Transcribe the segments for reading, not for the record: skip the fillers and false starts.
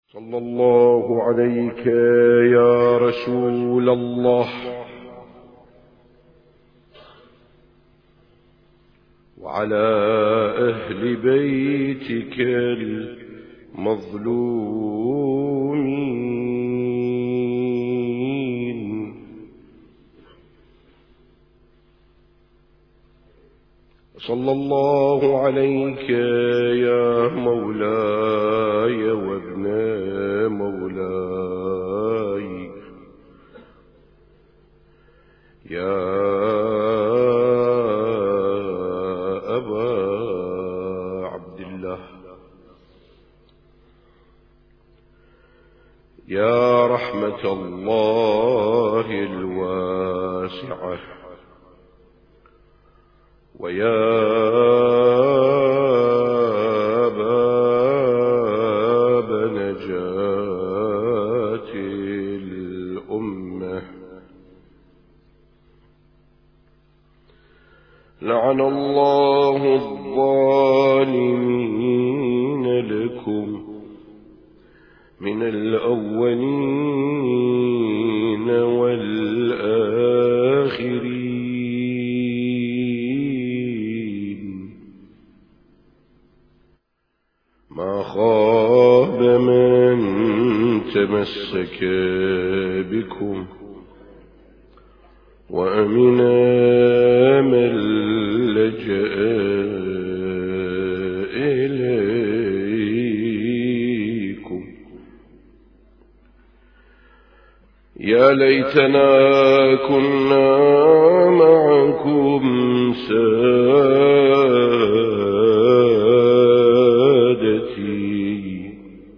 صلى الله عليك يا رسول الله وعلى أهل بيتك المظلومين. صلى الله عليك يا مولاي وابن مولاي يا أبا عبد الله يا رحمة الله الواسعة ويا باب نجاة الأمة. لعن الله الظالمين لكم من الأولين والآخرين. ما خاب من تمسك بكم وأمنا من لجأ إليكم. يا ليتنا كنا معكم سادتي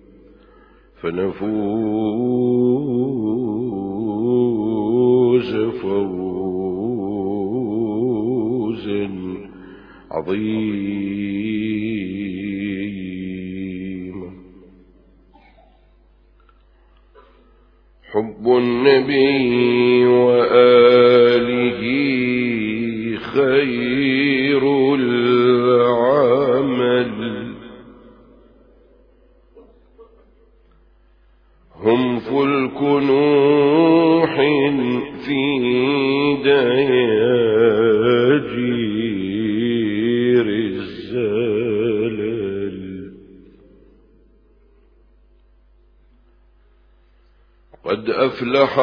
فنفوز فوزا عظيما. حب النبي وآله خير العمل. هم فلك نوح في دياجير الزلل. قد أفلح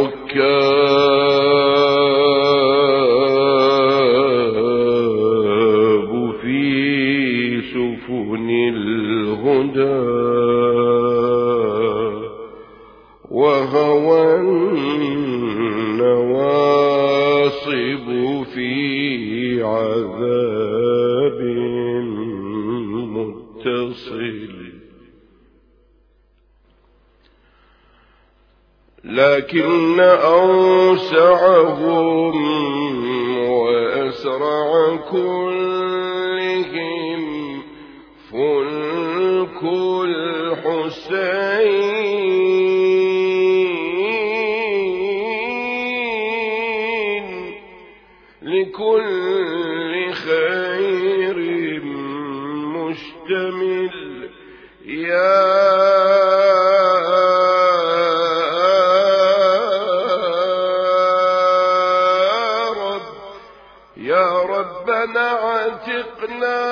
الركاب في سفن الهدى وهوى النواصب في عذاب متصل. لكن أوسعهم وأسرع كلهم فلك الحسين لكل خير مشتمل. يا ربنا اعتقنا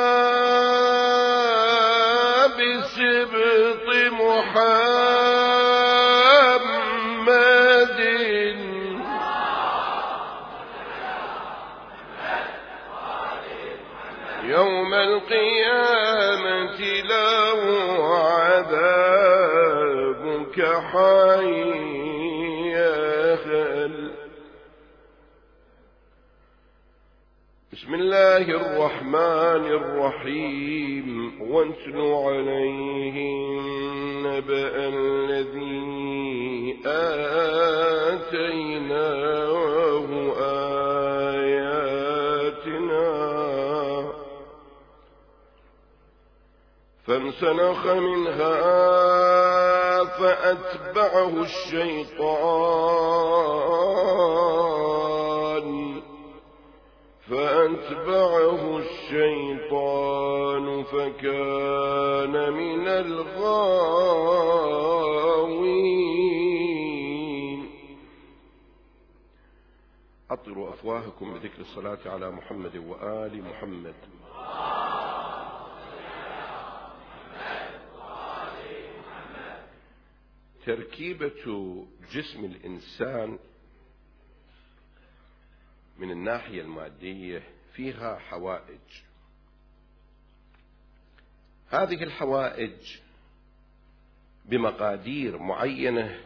بسبط محمد يوم القيامة له عذابك حيّاخل. بسم الله الرحمن الرحيم. واتل عليهم نبأ الذي آتيناه آياتنا فانسلخ منها فأتبعه الشيطان فكان من الغاوين. عطروا أفواهكم بذكر الصلاة على محمد وآل محمد. تركيبة جسم الإنسان من الناحية المادية فيها حوائج. هذه الحوائج بمقادير معينة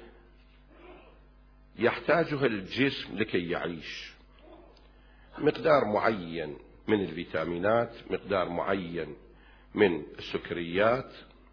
يحتاجها الجسم لكي يعيش. مقدار معين من الفيتامينات، مقدار معين من السكريات،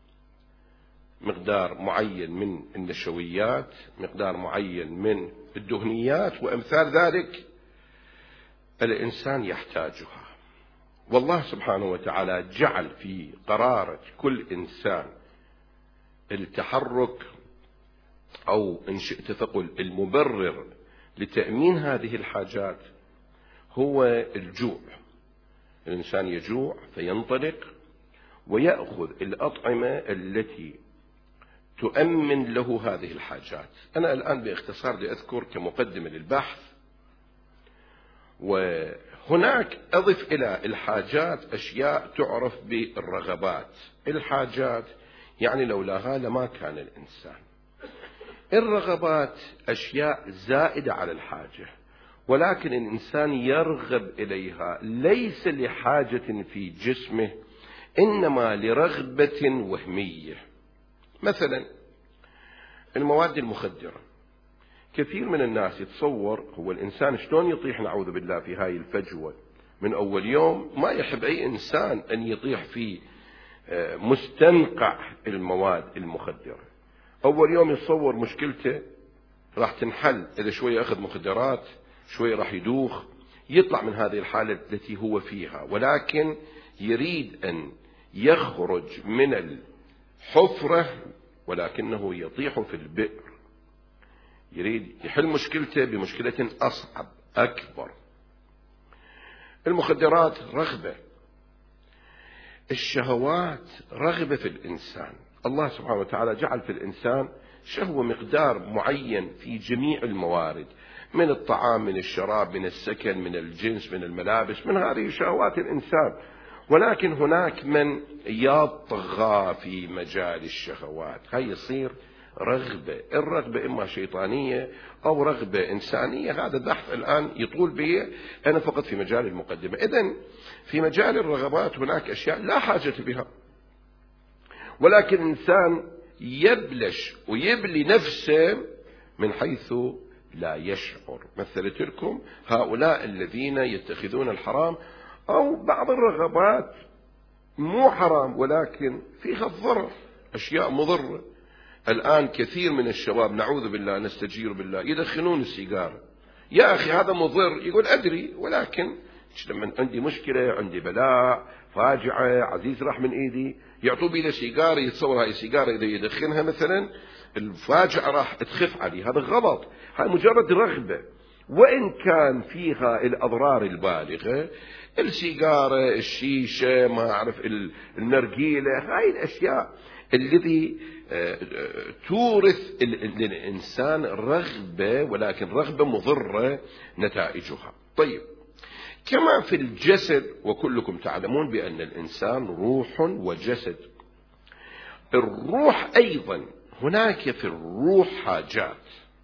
مقدار معين من النشويات، مقدار معين من الدهنيات وأمثال ذلك الإنسان يحتاجها. والله سبحانه وتعالى جعل في قرارة كل إنسان التحرك، أو إن شئت فقل المبرر لتأمين هذه الحاجات هو الجوع. الإنسان يجوع فينطلق ويأخذ الأطعمة التي تؤمن له هذه الحاجات. أنا الآن باختصار لأذكر كمقدمة للبحث، وهناك أضف إلى الحاجات أشياء تعرف بالرغبات. الحاجات يعني لولاها لما كان الإنسان. الرغبات أشياء زائدة على الحاجة، ولكن الإنسان يرغب إليها ليس لحاجة في جسمه، إنما لرغبة وهمية. مثلا المواد المخدرة، كثير من الناس يتصور هو الإنسان شلون يطيح نعوذ بالله في هاي الفجوة من أول يوم. ما يحب أي إنسان أن يطيح في مستنقع المواد المخدرة. أول يوم يتصور مشكلته راح تنحل إذا شوية أخذ مخدرات، شوية راح يدوخ، يطلع من هذه الحالة التي هو فيها، ولكن يريد أن يخرج من الحفرة ولكنه يطيح في البئر. يريد يحل مشكلته بمشكلة أصعب أكبر. المخدرات رغبة، الشهوات رغبة في الإنسان. الله سبحانه وتعالى جعل في الإنسان شهوة مقدار معين في جميع الموارد، من الطعام، من الشراب، من السكن، من الجنس، من الملابس، من هذه شهوات الإنسان. ولكن هناك من يطغى في مجال الشهوات، هاي يصير رغبة. الرغبة إما شيطانية أو رغبة إنسانية، هذا البحث الآن يطول به، أنا فقط في مجال المقدمة. إذن في مجال الرغبات هناك أشياء لا حاجة بها، ولكن الإنسان يبلش ويبلي نفسه من حيث لا يشعر. مثلت لكم هؤلاء الذين يتخذون الحرام، أو بعض الرغبات مو حرام ولكن فيها الضرر، أشياء مضرة. الآن كثير من الشباب نعوذ بالله نستجير بالله يدخنون السيجارة. يا أخي هذا مضر، يقول أدري، ولكن لما عندي مشكلة، عندي بلاء، فاجعة، عزيز راح من إيدي، يعطوا بي سيجارة، يتصور هاي السيجارة إذا يدخنها مثلا الفاجعة راح تخف عليه. هذا غلط، هاي مجرد رغبة، وإن كان فيها الأضرار البالغة. السيجارة، الشيشة، ما أعرف النرجيلة، هاي الأشياء الذي تورث للإنسان رغبة، ولكن رغبة مضرة نتائجها. طيب، كما في الجسد، وكلكم تعلمون بأن الإنسان روح وجسد. الروح أيضا هناك في الروح حاجات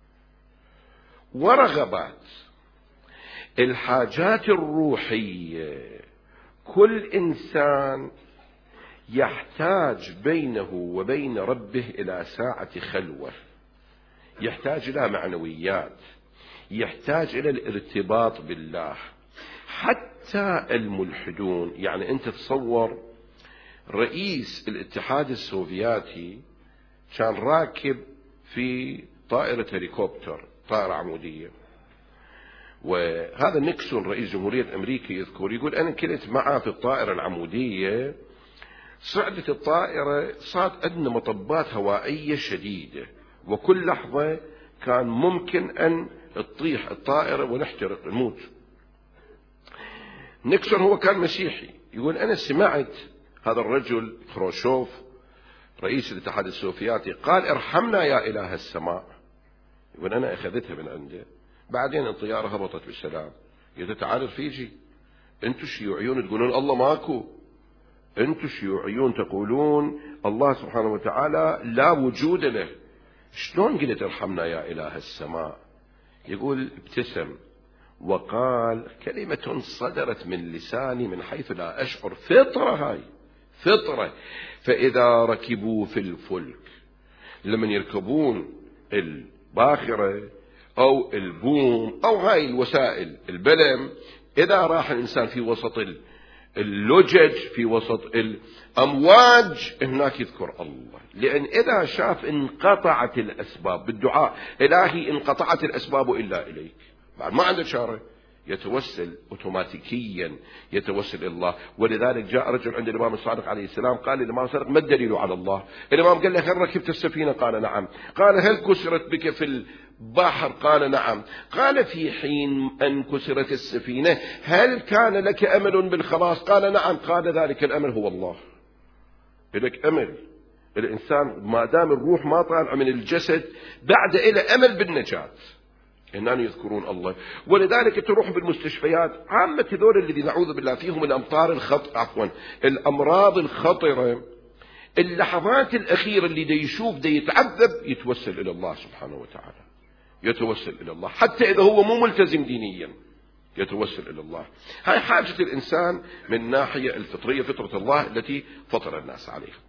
ورغبات. الحاجات الروحية كل إنسان يحتاج بينه وبين ربه إلى ساعة خلوة، يحتاج إلى معنويات، يحتاج إلى الارتباط بالله. حتى الملحدون، يعني أنت تصور رئيس الاتحاد السوفياتي كان راكب في طائرة هليكوبتر، طائرة عمودية، وهذا نيكسون رئيس جمهورية أمريكا يذكر، يقول أنا كنت معه في الطائرة العمودية، صعدت الطائرة صارت عندنا مطبات هوائية شديدة، وكل لحظة كان ممكن أن تطيح الطائرة ونحترق نموت. نيكسون هو كان مسيحي، يقول أنا سمعت هذا الرجل خروشوف رئيس الاتحاد السوفياتي قال ارحمنا يا إله السماء. يقول أنا أخذتها من عنده، بعدين الطيارة هبطت بالسلام، يتعارض فيجي. انتم شيوعيون تقولون الله ماكو، انتم شيوعيون تقولون الله سبحانه وتعالى لا وجود له. شلون قلت ارحمنا يا إله السماء؟ يقول ابتسم وقال كلمة صدرت من لساني من حيث لا أشعر، فطرة، هاي فطرة. فإذا ركبوا في الفلك، لمن يركبون الباخرة أو البوم أو هاي الوسائل البلم، إذا راح الإنسان في وسط اللجج، في وسط الأمواج، هناك يذكر الله. لأن إذا شاف انقطعت الأسباب بالدعاء، إلهي انقطعت الأسباب إلا إليك، بعد ما عنده شارة، يتوسل أوتوماتيكيا، يتوسل إلى الله. ولذلك جاء رجل عند الإمام الصادق عليه السلام قال الإمام الصادق ما الدليل على الله؟ الإمام قال له هل ركبت السفينة؟ قال نعم. قال هل كسرت بك في البحر؟ قال نعم. قال في حين أن كسرت السفينة هل كان لك أمل بالخلاص؟ قال نعم. قال ذلك الأمل هو الله. لك أمل، الإنسان ما دام الروح ما طالع من الجسد بعد إلى أمل بالنجاة، إنهم يذكرون الله. ولذلك تروح بالمستشفيات عامة هذول الذي نعوذ بالله فيهم الأمراض الخطرة، اللحظات الأخيرة اللي دي يشوف دي يتعذب يتوسل إلى الله سبحانه وتعالى، يتوسل إلى الله حتى إذا هو مو ملتزم دينيا، يتوسل إلى الله. هاي حاجة الإنسان من ناحية الفطرية، فطرة الله التي فطر الناس عليها.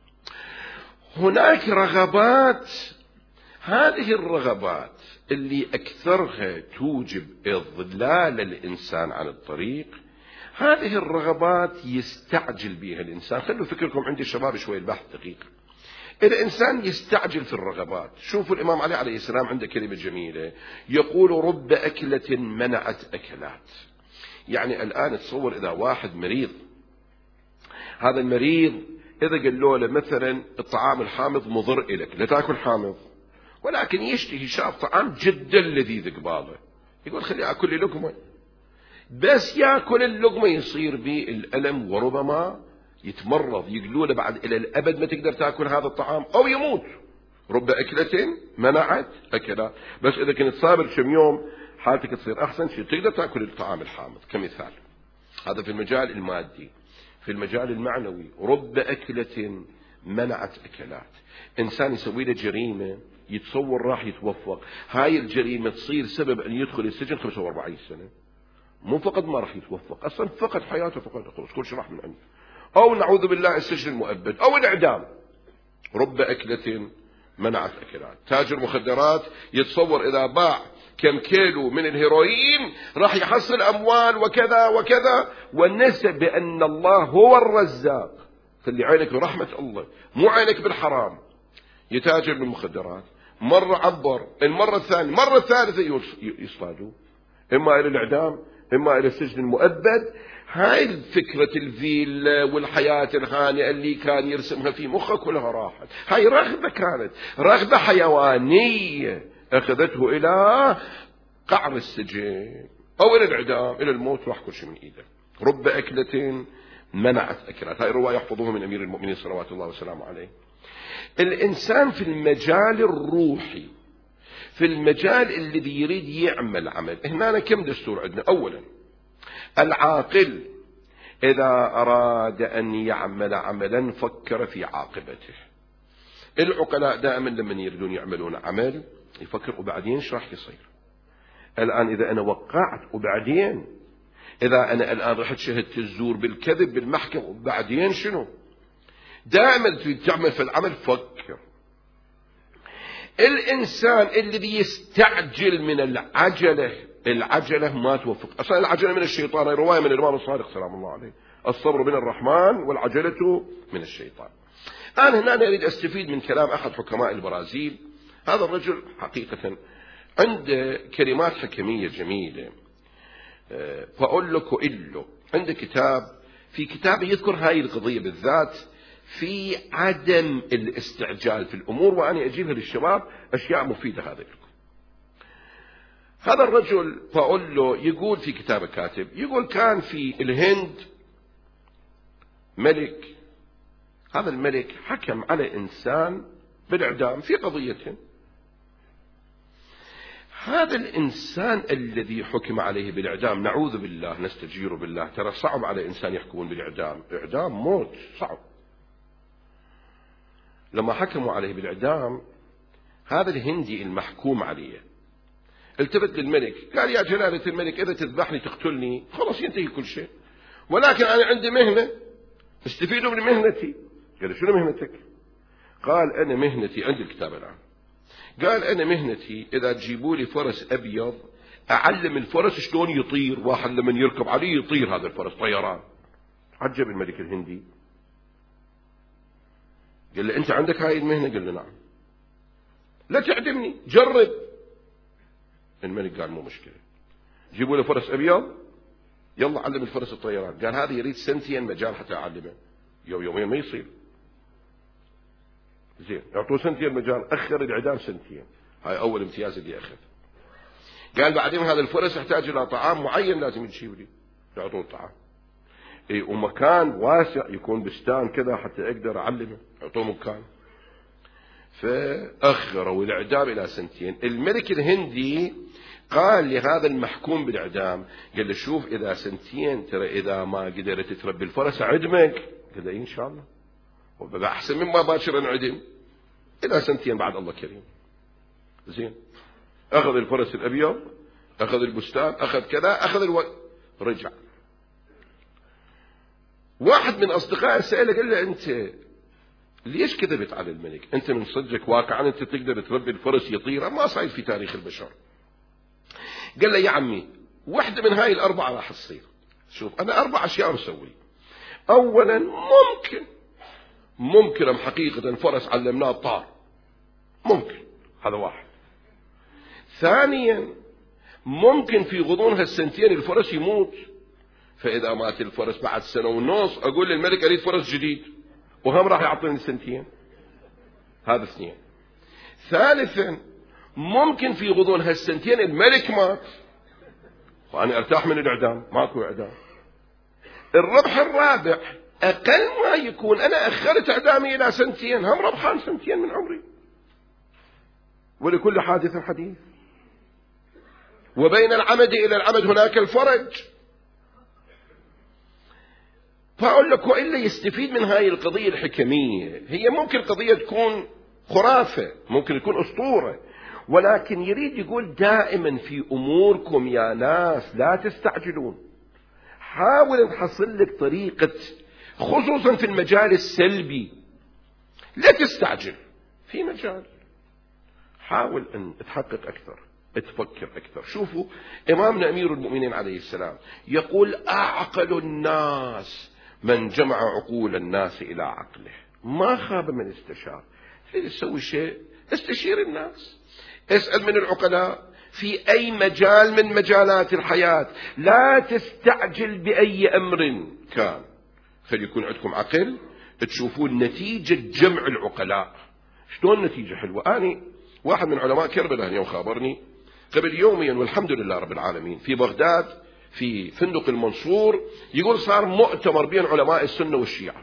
هناك رغبات، هذه الرغبات اللي أكثرها توجب إضلال الإنسان عن الطريق، هذه الرغبات يستعجل بها الإنسان. خلوا فكركم عندي الشباب شوي البحث دقيق. الإنسان يستعجل في الرغبات. شوفوا الإمام علي عليه السلام عنده كلمة جميلة، يقول رب أكلة منعت أكلات. يعني الآن تصور إذا واحد مريض، هذا المريض إذا قال له مثلا الطعام الحامض مضر إليك لا تأكل حامض، ولكن يشتهي شاف طعام جدا لذيذ قباله، يقول خلي أكل لي لقمة، بس يأكل اللقمة يصير به الألم وربما يتمرض، يقولون بعد إلى الأبد ما تقدر تأكل هذا الطعام أو يموت. رب أكلة منعت أكلات. بس إذا كنت صابر كم يوم حالتك تصير أحسن، شيء تقدر تأكل الطعام الحامض كمثال. هذا في المجال المادي. في المجال المعنوي رب أكلة منعت أكلات. إنسان يسوي له جريمة يتصور راح يتوفق، هاي الجريمة تصير سبب أن يدخل السجن 45 سنة، مو فقط ما راح يتوفق، أصلا فقد حياته، فقد كل شيء راح من عنده، أو نعوذ بالله السجن المؤبد أو الإعدام. رب أكلة منعت أكلات. تاجر مخدرات يتصور إذا باع كم كيلو من الهيروين راح يحصل أموال وكذا وكذا، ونسى بأن الله هو الرزاق. خلي عينك برحمة الله، مو عينك بالحرام. يتاجر بالمخدرات، مرة عبر، المرة الثانية، مرة الثالثة يصطادوا، إما إلى الإعدام إما إلى السجن المؤبد. هاي الفكرة الفيلا والحياة الهانئة اللي كان يرسمها في مخه كلها راحت. هاي رغبة كانت رغبة حيوانية أخذته إلى قعر السجن أو إلى الإعدام، إلى الموت، راح كل شيء من إيده. رب أكلة منعت أكلات. هاي الرواية يحفظوها من أمير المؤمنين صلوات الله وسلامه عليه. الإنسان في المجال الروحي، في المجال الذي يريد يعمل عمل، هنا كم دستور عندنا؟ أولا العاقل إذا أراد أن يعمل عملا فكر في عاقبته. العقلاء دائما لما يريدون يعملون عمل يفكر وبعدين ايش راح يصير. الآن إذا أنا وقعت وبعدين، إذا أنا الآن رحت شهدت الزور بالكذب بالمحكمة وبعدين شنو؟ دائما تعمل في العمل فكر. الإنسان الذي يستعجل من العجلة ما توفق. أصلا العجلة من الشيطان. رواية من الإمام الصادق سلام الله عليه، الصبر من الرحمن والعجلة من الشيطان. أنا هنا أريد أستفيد من كلام أحد حكماء البرازيل. هذا الرجل حقيقة عنده كلمات حكمية جميلة. باولو كويلو عنده كتاب، في كتابه يذكر هاي القضية بالذات في عدم الاستعجال في الأمور، وأنا أجيبها للشباب أشياء مفيدة. هذا الرجل باولو يقول في كتابه كاتب، يقول كان في الهند ملك، هذا الملك حكم على إنسان بالإعدام في قضية. هذا الإنسان الذي حكم عليه بالإعدام، نعوذ بالله نستجير بالله، ترى صعب على إنسان يحكمون بالإعدام، إعدام موت صعب. لما حكموا عليه بالإعدام هذا الهندي المحكوم عليه التفت للملك قال يا جلالة الملك إذا تذبحني تقتلني خلاص ينتهي كل شيء، ولكن أنا عندي مهنة استفيدوا من مهنتي. قال شنو مهنتك؟ قال أنا مهنتي عند الكتاب الآن، قال أنا مهنتي إذا تجيبوا لي فرس أبيض أعلم الفرس شلون يطير، واحد لمن يركب عليه يطير هذا الفرس طيران. عجب الملك الهندي، قال له أنت عندك هاي المهنة؟ قال له نعم. لا تعدمني جرب. الملك قال مو مشكلة، جيبوا له فرس أبيض يلا علم الفرس الطيران. قال هذا يريد سنتين مجال حتى أعلمه، يومين ما يصير. زين يعطوه سنتين مجال، أخر الإعدام سنتين، هاي أول امتياز اللي أخذ. قال بعدين هذا الفرس يحتاج إلى طعام معين لازم تجيب لي، يعطوه الطعام. ومكان واسع يكون بستان كذا حتى أقدر أعلمه، يعطوه مكان. فأخروا الإعدام إلى سنتين. الملك الهندي قال لهذا المحكوم بالإعدام قال له شوف إذا سنتين ترى إذا ما قدرت تربي الفرس أعدمك. قال له إن شاء الله، وبقى أحسن مما باكر انعدم، إلى سنتين بعد الله كريم. زين أخذ الفرس الأبيض، أخذ البستان، أخذ كذا، أخذ الوقت، رجع. واحد من أصدقائه سأله قال له أنت ليش كذبت على الملك؟ أنت من صدقك واقعا أنت تقدر تربي الفرس يطير؟ ما صاير في تاريخ البشر. قال له يا عمي واحدة من هاي الأربعة راح تصير. شوف أنا 4 أشياء بسوي. أولا ممكن حقيقة فرس علمناه الطار، ممكن، هذا واحد. ثانيا ممكن في غضون هالسنتين الفرس يموت، فإذا مات الفرس بعد 1.5 سنة أقول للملك أريد فرس جديد وهم راح يعطيني سنتين. هذا 2. ثالثا ممكن في غضون هالسنتين الملك مات وأنا أرتاح من الإعدام، ماكو إعدام. الربح الرابع أقل ما يكون أنا أخرت إعدامي إلى 2 سنين، هم ربحان 2 سنين من عمري. ولكل حادث حديث، وبين العمد إلى العمد هناك الفرج. فأقول لك وإلا يستفيد من هاي القضية الحكمية. هي ممكن قضية تكون خرافة، ممكن تكون أسطورة، ولكن يريد يقول دائما في أموركم يا ناس لا تستعجلون. حاول نحصل لك طريقة، خصوصا في المجال السلبي لا تستعجل في مجال، حاول أن تحقق أكثر، تفكر أكثر. شوفوا إمامنا أمير المؤمنين عليه السلام يقول أعقل الناس من جمع عقول الناس إلى عقله، ما خاب من استشار. تريد تسوي شيء استشير الناس، اسأل من العقلاء في أي مجال من مجالات الحياة. لا تستعجل بأي أمر كان، فليكون عندكم عقل تشوفون نتيجة جمع العقلاء. شلون نتيجة حلوة؟ أنا واحد من علماء كربلاء اليوم خابرني قبل يوميا والحمد لله رب العالمين في بغداد في فندق المنصور، يقول صار مؤتمر بين علماء السنة والشيعة.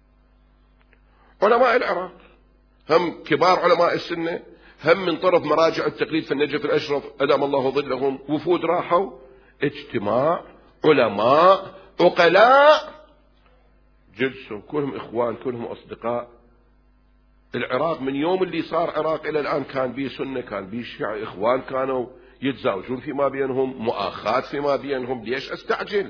علماء العراق هم كبار علماء السنة، هم من طرف مراجع التقليد في النجف الأشرف أدام الله ظلهم، وفود راحوا اجتماع علماء عقلاء، جلسوا كلهم إخوان كلهم أصدقاء. العراق من يوم اللي صار عراق إلى الآن كان بيه سنة كان بيه شيعة، إخوان كانوا يتزاوجون فيما بينهم، مؤاخاة فيما بينهم. ليش أستعجل؟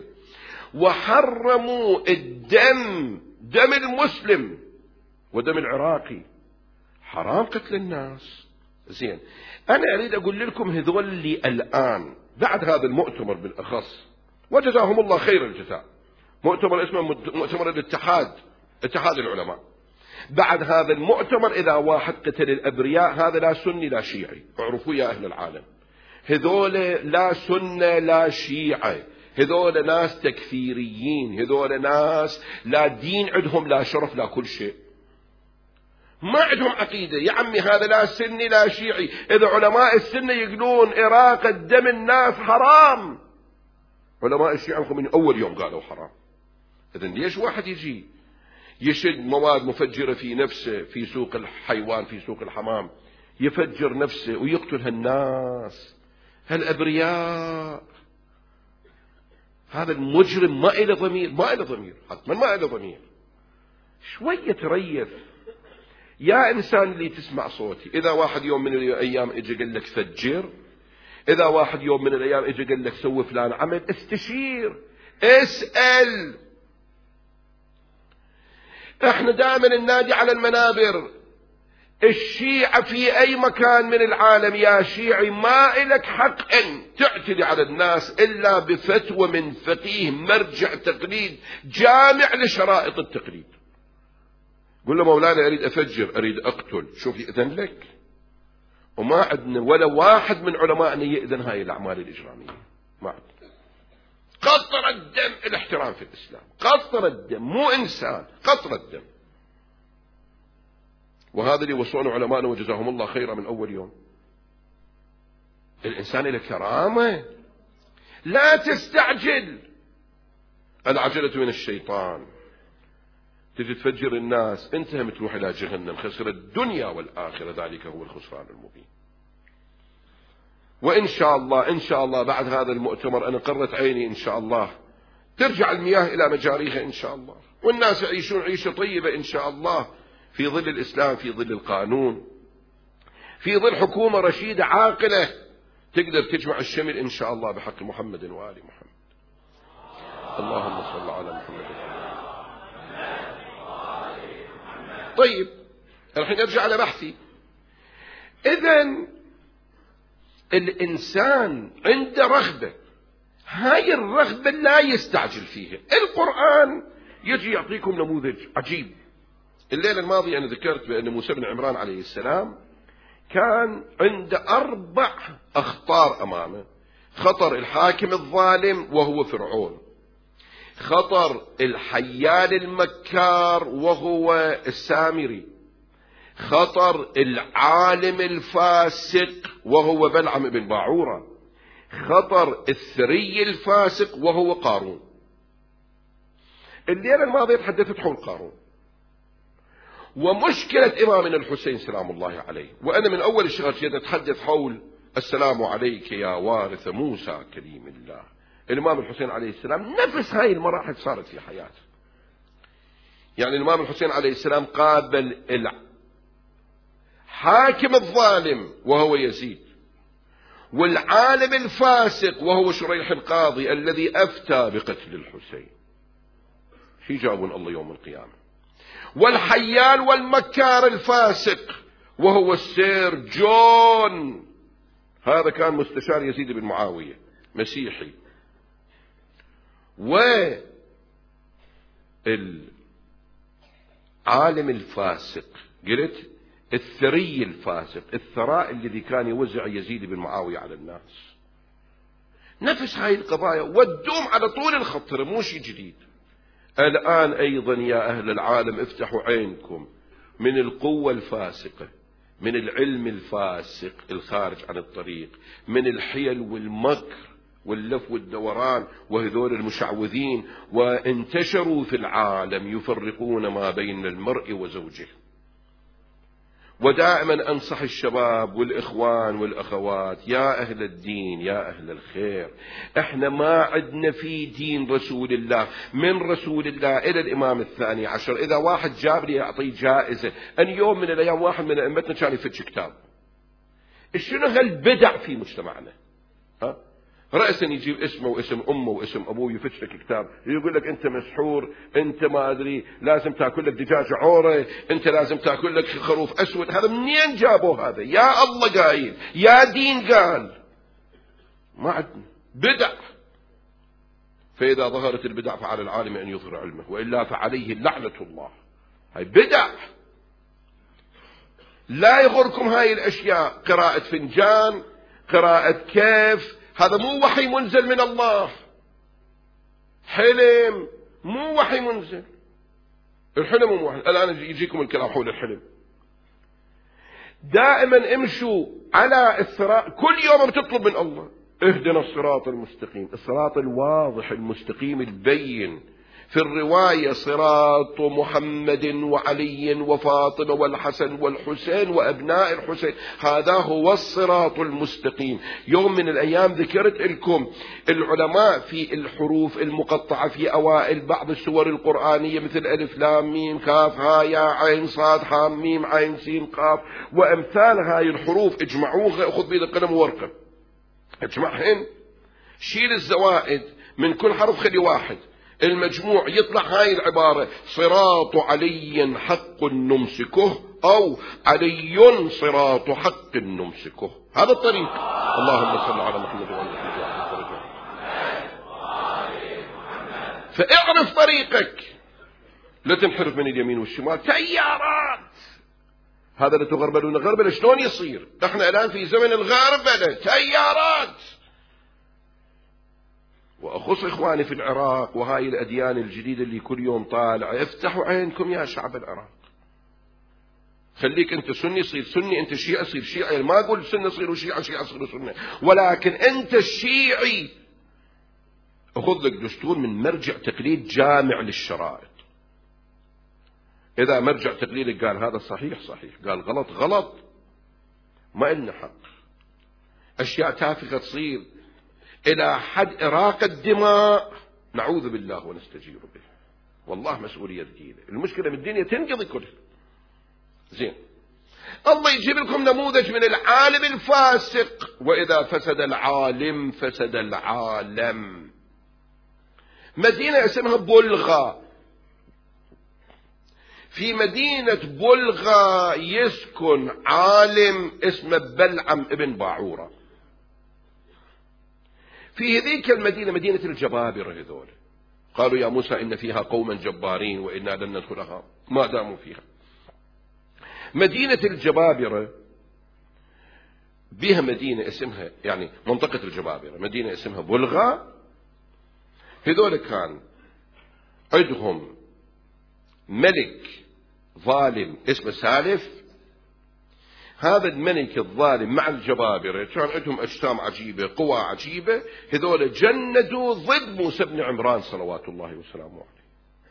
وحرموا الدم، دم المسلم ودم العراقي، حرام قتل الناس. زين أنا أريد أقول لكم هذول اللي الآن بعد هذا المؤتمر بالأخص وجزاهم الله خير الجزاء، مؤتمر اسمه مؤتمر الاتحاد، اتحاد العلماء. بعد هذا المؤتمر إذا واحد قتل الأبرياء هذا لا سني لا شيعي، اعرفوا يا أهل العالم هذول لا سنة لا شيعة، هذول ناس تكفيريين، هذول ناس لا دين عندهم لا شرف لا كل شيء، ما عندهم عقيدة. يا عمي هذا لا سني لا شيعي. إذا علماء السنة يقولون إراقة دم الناس حرام، علماء الشيعة من أول يوم قالوا حرام. إذن ليش واحد يجي يشد مواد مفجرة في نفسه في سوق الحيوان في سوق الحمام، يفجر نفسه ويقتل هالناس هالأبرياء. هذا المجرم ما إله ضمير، ما إله ضمير، حتما ما إله ضمير. شوية تريث يا إنسان اللي تسمع صوتي. إذا واحد يوم من الأيام إجا قال لك فجر، إذا واحد يوم من الأيام إجا قال لك سوي فلان عمل، استشير، اسأل. احنا دائما ننادي على المنابر، الشيعة في أي مكان من العالم يا شيعي ما إلك حق أن تعتدي على الناس إلا بفتوى من فقيه مرجع تقليد جامع لشرائط التقليد. قل له مولانا أريد أفجر، أريد أقتل، شوف يأذن لك؟ وما عندنا ولا واحد من علمائنا يأذن هاي الأعمال الإجرامية، ما عندنا. قطر الدم الاحترام في الإسلام، قطر الدم، مو إنسان، قطر الدم. وهذا اللي وصلنا علماءنا وجزاهم الله خيرا من أول يوم. الإنسان له كرامة، لا تستعجل، العجلة من الشيطان. تجي تفجر الناس، انت هم تروح إلى جهنم، خسر الدنيا والآخرة، ذلك هو الخسران المبين. وإن شاء الله إن شاء الله بعد هذا المؤتمر أنا قرت عيني إن شاء الله ترجع المياه إلى مجاريها إن شاء الله، والناس يعيشون عيشة طيبة إن شاء الله في ظل الإسلام، في ظل القانون، في ظل حكومة رشيدة عاقلة تقدر تجمع الشمل إن شاء الله بحق محمد وآل محمد. اللهم صل على محمد. طيب الحين أرجع على بحثي. إذن الإنسان عنده رغبة، هاي الرغبة لا يستعجل فيها. القرآن يجي يعطيكم نموذج عجيب. الليلة الماضية أنا ذكرت بأن موسى بن عمران عليه السلام كان عنده 4 أخطار أمامه: خطر الحاكم الظالم وهو فرعون، خطر الحيال المكار وهو السامري، خطر العالم الفاسق وهو بلعم بن باعورة، خطر الثري الفاسق وهو قارون. الليلة الماضية تحدثت حول قارون ومشكلة إمامنا الحسين سلام الله عليه. وأنا من أول الشغل جيت أتحدث حول السلام عليك يا وارث موسى كليم الله. الإمام الحسين عليه السلام نفس هاي المراحل صارت في حياته. يعني الإمام الحسين عليه السلام قابل الحاكم الظالم وهو يزيد، والعالم الفاسق وهو شريح القاضي الذي أفتى بقتل الحسين. شي جابون الله يوم القيامة. والحيال والمكار الفاسق وهو السير جون، هذا كان مستشار يزيد بن معاوية مسيحي. والعالم الفاسق قلت الثري الفاسق، الثراء الذي كان يوزع يزيد بن معاوية على الناس. نفس هاي القضايا والدوم على طول الخط، مو شيء جديد. الآن أيضا يا أهل العالم افتحوا عينكم من القوة الفاسقة، من العلم الفاسق الخارج عن الطريق، من الحيل والمكر واللف والدوران وهذول المشعوذين، وانتشروا في العالم يفرقون ما بين المرء وزوجه. ودائما أنصح الشباب والإخوان والأخوات، يا أهل الدين يا أهل الخير، احنا ما عدنا في دين رسول الله، من رسول الله إلى الإمام الثاني عشر. إذا واحد جاب لي أعطيه جائزة، أن يوم من الأيام واحد من أئمتنا كان يفتش كتاب. شنو هالبدع في مجتمعنا؟ رأسا يجيب اسمه واسم أمه واسم أبوه يفتش لك كتاب، يقول لك أنت مسحور، أنت ما أدري لازم تأكل لك دجاج عورة، أنت لازم تأكل لك خروف أسود. هذا منين جابوه هذا؟ يا الله قايل، يا دين قال. ما عندنا بدع. فإذا ظهرت البدع فعلى العالم أن يظهر علمه، وإلا فعليه لعنة الله. هاي بدع. لا يغركم هاي الأشياء، قراءة فنجان، قراءة كيف، هذا مو وحي منزل من الله. حلم مو وحي منزل. الحلم مو وحي. الآن يجيكم الكلام حول الحلم. دائما امشوا على الصراط، كل يوم بتطلب من الله اهدنا الصراط المستقيم، الصراط الواضح المستقيم البين في الرواية صراط محمد وعلي وفاطمة والحسن والحسين وأبناء الحسين، هذا هو الصراط المستقيم. يوم من الأيام ذكرت لكم العلماء في الحروف المقطعة في أوائل بعض السور القرآنية مثل ألف لام ميم كاف ها يا عين صاد حام ميم عين سين قاف وأمثال هاي الحروف، اجمعوها، خذ بيد القلم وورقة اجمعهن، شيل الزوائد من كل حرف خلي واحد، المجموع يطلع هاي العبارة: صراط علي حق نمسكه، أو علي صراط حق نمسكه. هذا الطريق. اللهم صل على محمد وعلى محمد. فاعرف طريقك، لا تنحرف من اليمين والشمال. تيارات، هذا لا تغربلون غربلة. شلون يصير؟ احنا الآن في زمن الغربلة، تيارات. وأخص إخواني في العراق وهاي الأديان الجديدة اللي كل يوم طالع، افتحوا عينكم يا شعب العراق. خليك أنت سني صير سني، أنت شيعي صير شيعي. ما أقول سنة صيروا شيعي، شيعي صيروا سنة، ولكن أنت الشيعي أخذ لك دستور من مرجع تقليد جامع للشرائط. إذا مرجع تقليدك قال هذا صحيح صحيح، قال غلط غلط، ما إلنا حق. أشياء تافهة تصير إلى حد إراقة الدماء، نعوذ بالله ونستجير به. والله مسؤولية ثقيلة. المشكلة من الدنيا تنقضي كلها. زين، الله يجيب لكم نموذج من العالم الفاسق: وإذا فسد العالم فسد العالم. مدينة اسمها بلغا، في مدينة بلغا يسكن عالم اسمه بلعم ابن باعورة. في هذيك المدينة، مدينة الجبابرة هذول، قالوا يا موسى إن فيها قوما جبارين وإنا لن ندخلها ما داموا فيها. مدينة الجبابرة بها مدينة اسمها، يعني منطقة الجبابرة، مدينة اسمها بلغا. هذول كان عندهم ملك ظالم اسمه سالف. هذا الملك الظالم مع الجبابرة كان عندهم أجسام عجيبة، قوى عجيبة. هذول جندوا ضد موسى بن عمران صلوات الله وسلامه عليه.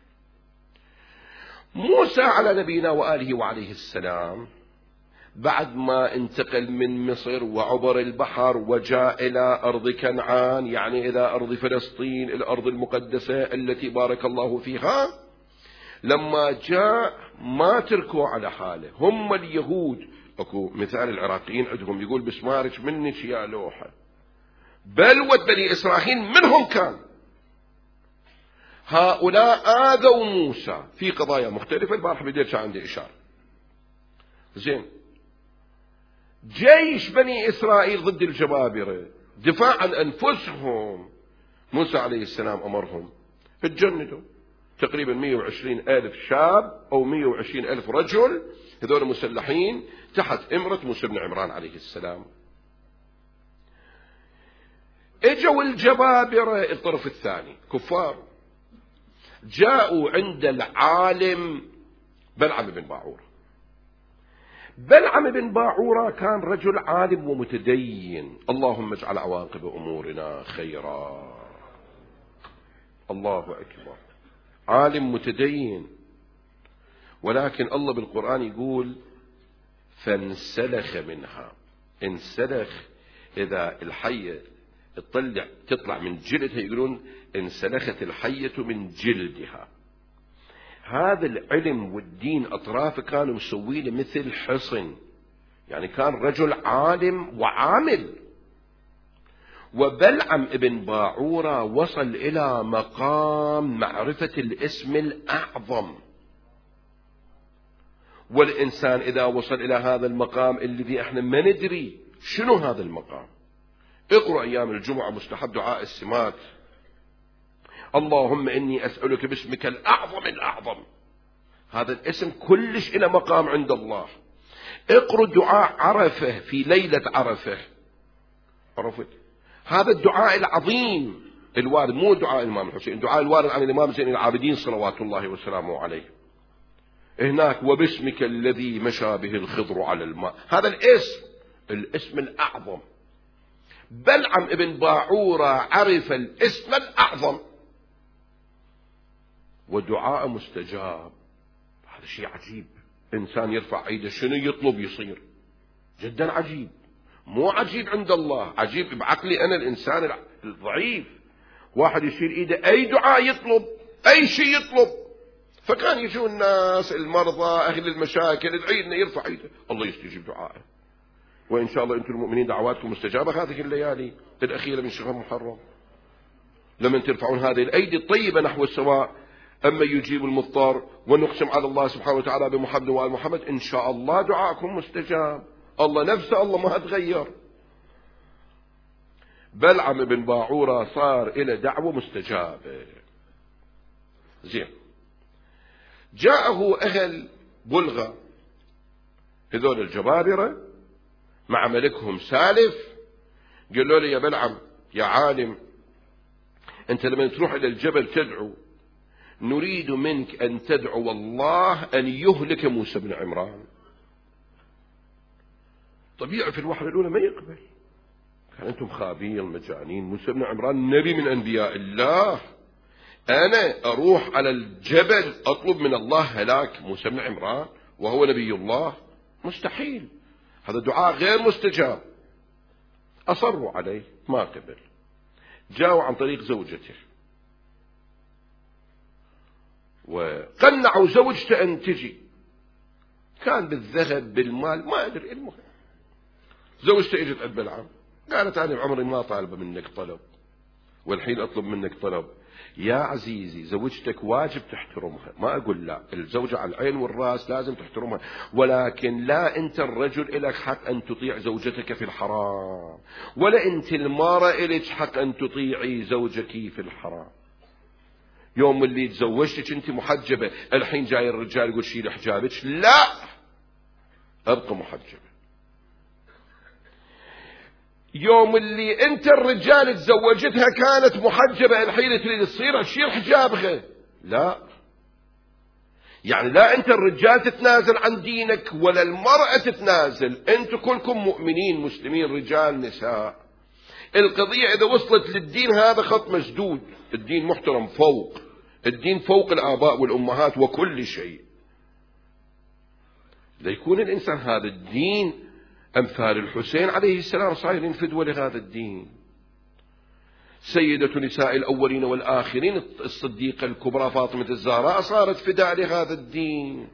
موسى على نبينا وآله وعليه السلام بعد ما انتقل من مصر وعبر البحر وجاء إلى أرض كنعان، يعني إلى أرض فلسطين، الأرض المقدسة التي بارك الله فيها، لما جاء ما تركوا على حاله. هم اليهود، اكو مثال العراقيين عندهم يقول بسمارك منك يا لوحة، بلوة بني إسرائيل منهم كان. هؤلاء آذوا موسى في قضايا مختلفة. البارح بديت كان عندي إشارة. زين، جيش بني إسرائيل ضد الجبابرة دفاع عن أنفسهم، موسى عليه السلام أمرهم اتجندوا تقريبا 120,000 شاب أو 120,000 رجل، هذول مسلحين تحت إمرة موسى بن عمران عليه السلام. اجوا الجبابرة الطرف الثاني كفار، جاءوا عند العالم بلعم بن باعورة. بلعم بن باعورة كان رجل عالم ومتدين. اللهم اجعل عواقب أمورنا خيرا. الله أكبر، عالم متدين. ولكن الله بالقرآن يقول فانسلخ منها. انسلخ، إذا الحية تطلع من جلدها يقولون انسلخت الحية من جلدها. هذا العلم والدين أطرافه كانوا مسوينه مثل حصن، يعني كان رجل عالم وعامل. وبلعم ابن باعورة وصل إلى مقام معرفة الاسم الأعظم. والإنسان إذا وصل إلى هذا المقام الذي احنا ما ندري شنو هذا المقام. اقرأ أيام الجمعة مستحب دعاء السمات: اللهم إني أسألك باسمك الأعظم الأعظم. هذا الاسم كلش إلى مقام عند الله. اقرأ دعاء عرفة في ليلة عرفة. عرفت هذا الدعاء العظيم الوارد، مو دعاء الإمام الحسين، دعاء الوارد عن الإمام زين العابدين صلوات الله وسلامه عليه. هناك وباسمك الذي مشى به الخضر على الماء. هذا الاسم الأعظم. بلعم ابن باعورة عرف الاسم الأعظم. ودعاء مستجاب. هذا شيء عجيب، إنسان يرفع ايده شنو يطلب يصير، جدا عجيب. مو عجيب عند الله، عجيب بعقلي أنا الإنسان الضعيف. واحد يشيل ايده أي دعاء يطلب، أي شيء يطلب. فكان يجون الناس المرضى أهل المشاكل ادعي لنا، يرفع ايده الله يستجيب دعائه. وإن شاء الله أنتم المؤمنين دعواتكم مستجابة هذه الليالي الأخيرة من شهر محرم، لمن ترفعون هذه الأيدي الطيبة نحو السواء. أما يجيب المضطر ونقسم على الله سبحانه وتعالى بمحمد وآل محمد، إن شاء الله دعاءكم مستجاب. الله نفسه الله ما هتغير. بلعم بن باعورة صار إلى دعوة مستجابة. زين، جاءه أهل بلغة هذول الجبابرة مع ملكهم سالف، قالوا له يا بلعم يا عالم، أنت لما تروح إلى الجبل تدعو، نريد منك أن تدعو الله أن يهلك موسى بن عمران. طبيعي في الوحدة الأولى ما يقبل، كان أنتم خابين مجانين، موسى بن عمران نبي من أنبياء الله، أنا أروح على الجبل أطلب من الله هلاك موسى بن عمران وهو نبي الله؟ مستحيل، هذا دعاء غير مستجاب. أصروا عليه ما قبل، جاءوا عن طريق زوجته وقنعوا زوجته أن تجي، كان بالذهب بالمال ما أدري. المهم زوجته اجت عند بلعم قالت أنا بعمري ما طالبة منك طلب والحين أطلب منك طلب. يا عزيزي زوجتك واجب تحترمها، ما أقول لا، الزوجة على العين والرأس لازم تحترمها، ولكن لا أنت الرجل إلك حق أن تطيع زوجتك في الحرام، ولا أنت المرأة إلك حق أن تطيعي زوجك في الحرام. يوم اللي تزوجتك أنت محجبة، الحين جاي الرجال يقول شيل حجابك، لا، أبقى محجبة. يوم اللي أنت الرجال تزوجتها كانت محجبة، الحين تريد تصير تشيل حجابها، لا. يعني لا أنت الرجال تتنازل عن دينك ولا المرأة تتنازل، أنتم كلكم مؤمنين مسلمين رجال نساء. القضية إذا وصلت للدين هذا خط مسدود، الدين محترم فوق، الدين فوق الآباء والأمهات وكل شيء. ليكون الإنسان هذا الدين أمثال الحسين عليه السلام صايرين فدوة لهذا الدين. سيدة نساء الأولين والآخرين الصديقة الكبرى فاطمة الزهراء صارت فداء لهذا الدين.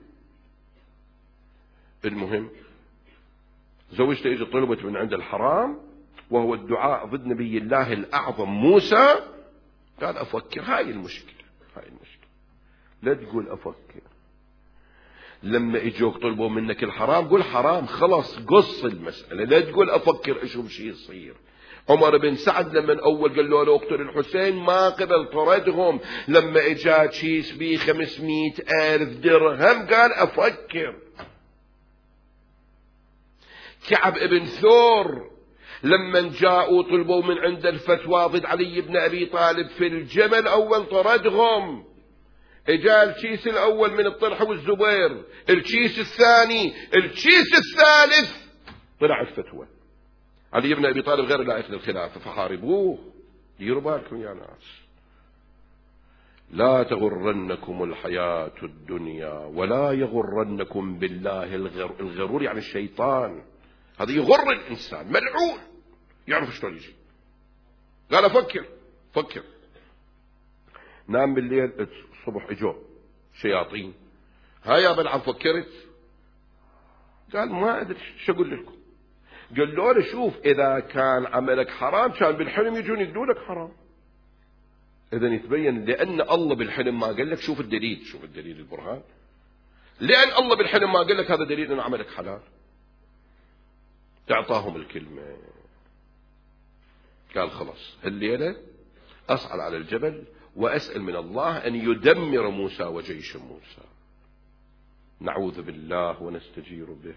المهم زوجته اجت طلبت من عند الحرام وهو الدعاء ضد نبي الله الأعظم موسى، قال أفكر. هاي المشكلة، لا تقول أفكر. لما اجوك طلبوا منك الحرام قول حرام، خلاص قص المسألة، لا تقول أفكر اشوف شيء يصير. عمر بن سعد لما أول قال له اقتل الحسين ما قبل، طردهم. لما اجا كيس بيه 500,000 درهم قال أفكر. كعب ابن ثور لما جاءوا طلبوا من عند الفتوى ضد علي بن أبي طالب في الجمل أول طردهم. اجا الكيس الأول من الطلحة والزبير، الكيس الثاني، الكيس الثالث طلع الفتوى علي بن أبي طالب غير لائق للخلافة فحاربوه. ديروا بالكم يا ناس، لا تغرنكم الحياة الدنيا ولا يغرنكم بالله الغرور، يعني الشيطان هذا يغر الإنسان ملعون يعرف شلون يجي. قال فكر. نام بالليل الصبح اجوا شياطين، هاي يا بلعم فكرت؟ قال ما ادري شو اقول لكم. قال له شوف اذا كان عملك حرام كان بالحلم يجون يقولوا لك حرام. اذا يتبين لان الله بالحلم ما قال لك شوف الدليل، البرهان، لان الله بالحلم ما قال لك هذا دليل ان عملك حلال. تعطاهم الكلمة. قال خلاص الليلة أصعد على الجبل وأسأل من الله أن يدمر موسى وجيش موسى، نعوذ بالله ونستجير به.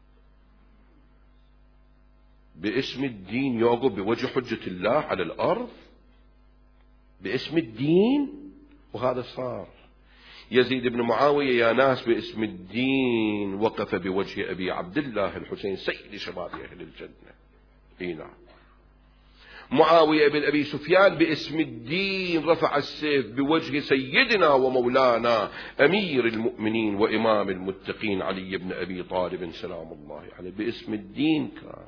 باسم الدين يعقب بوجه حجة الله على الأرض، باسم الدين. وهذا صار. يزيد بن معاوية يا ناس باسم الدين وقف بوجه أبي عبد الله الحسين سيد شباب أهل الجنة. نعم. معاوية بن أبي سفيان باسم الدين رفع السيف بوجه سيدنا ومولانا أمير المؤمنين وإمام المتقين علي بن أبي طالب سلام الله عليه، باسم الدين كان.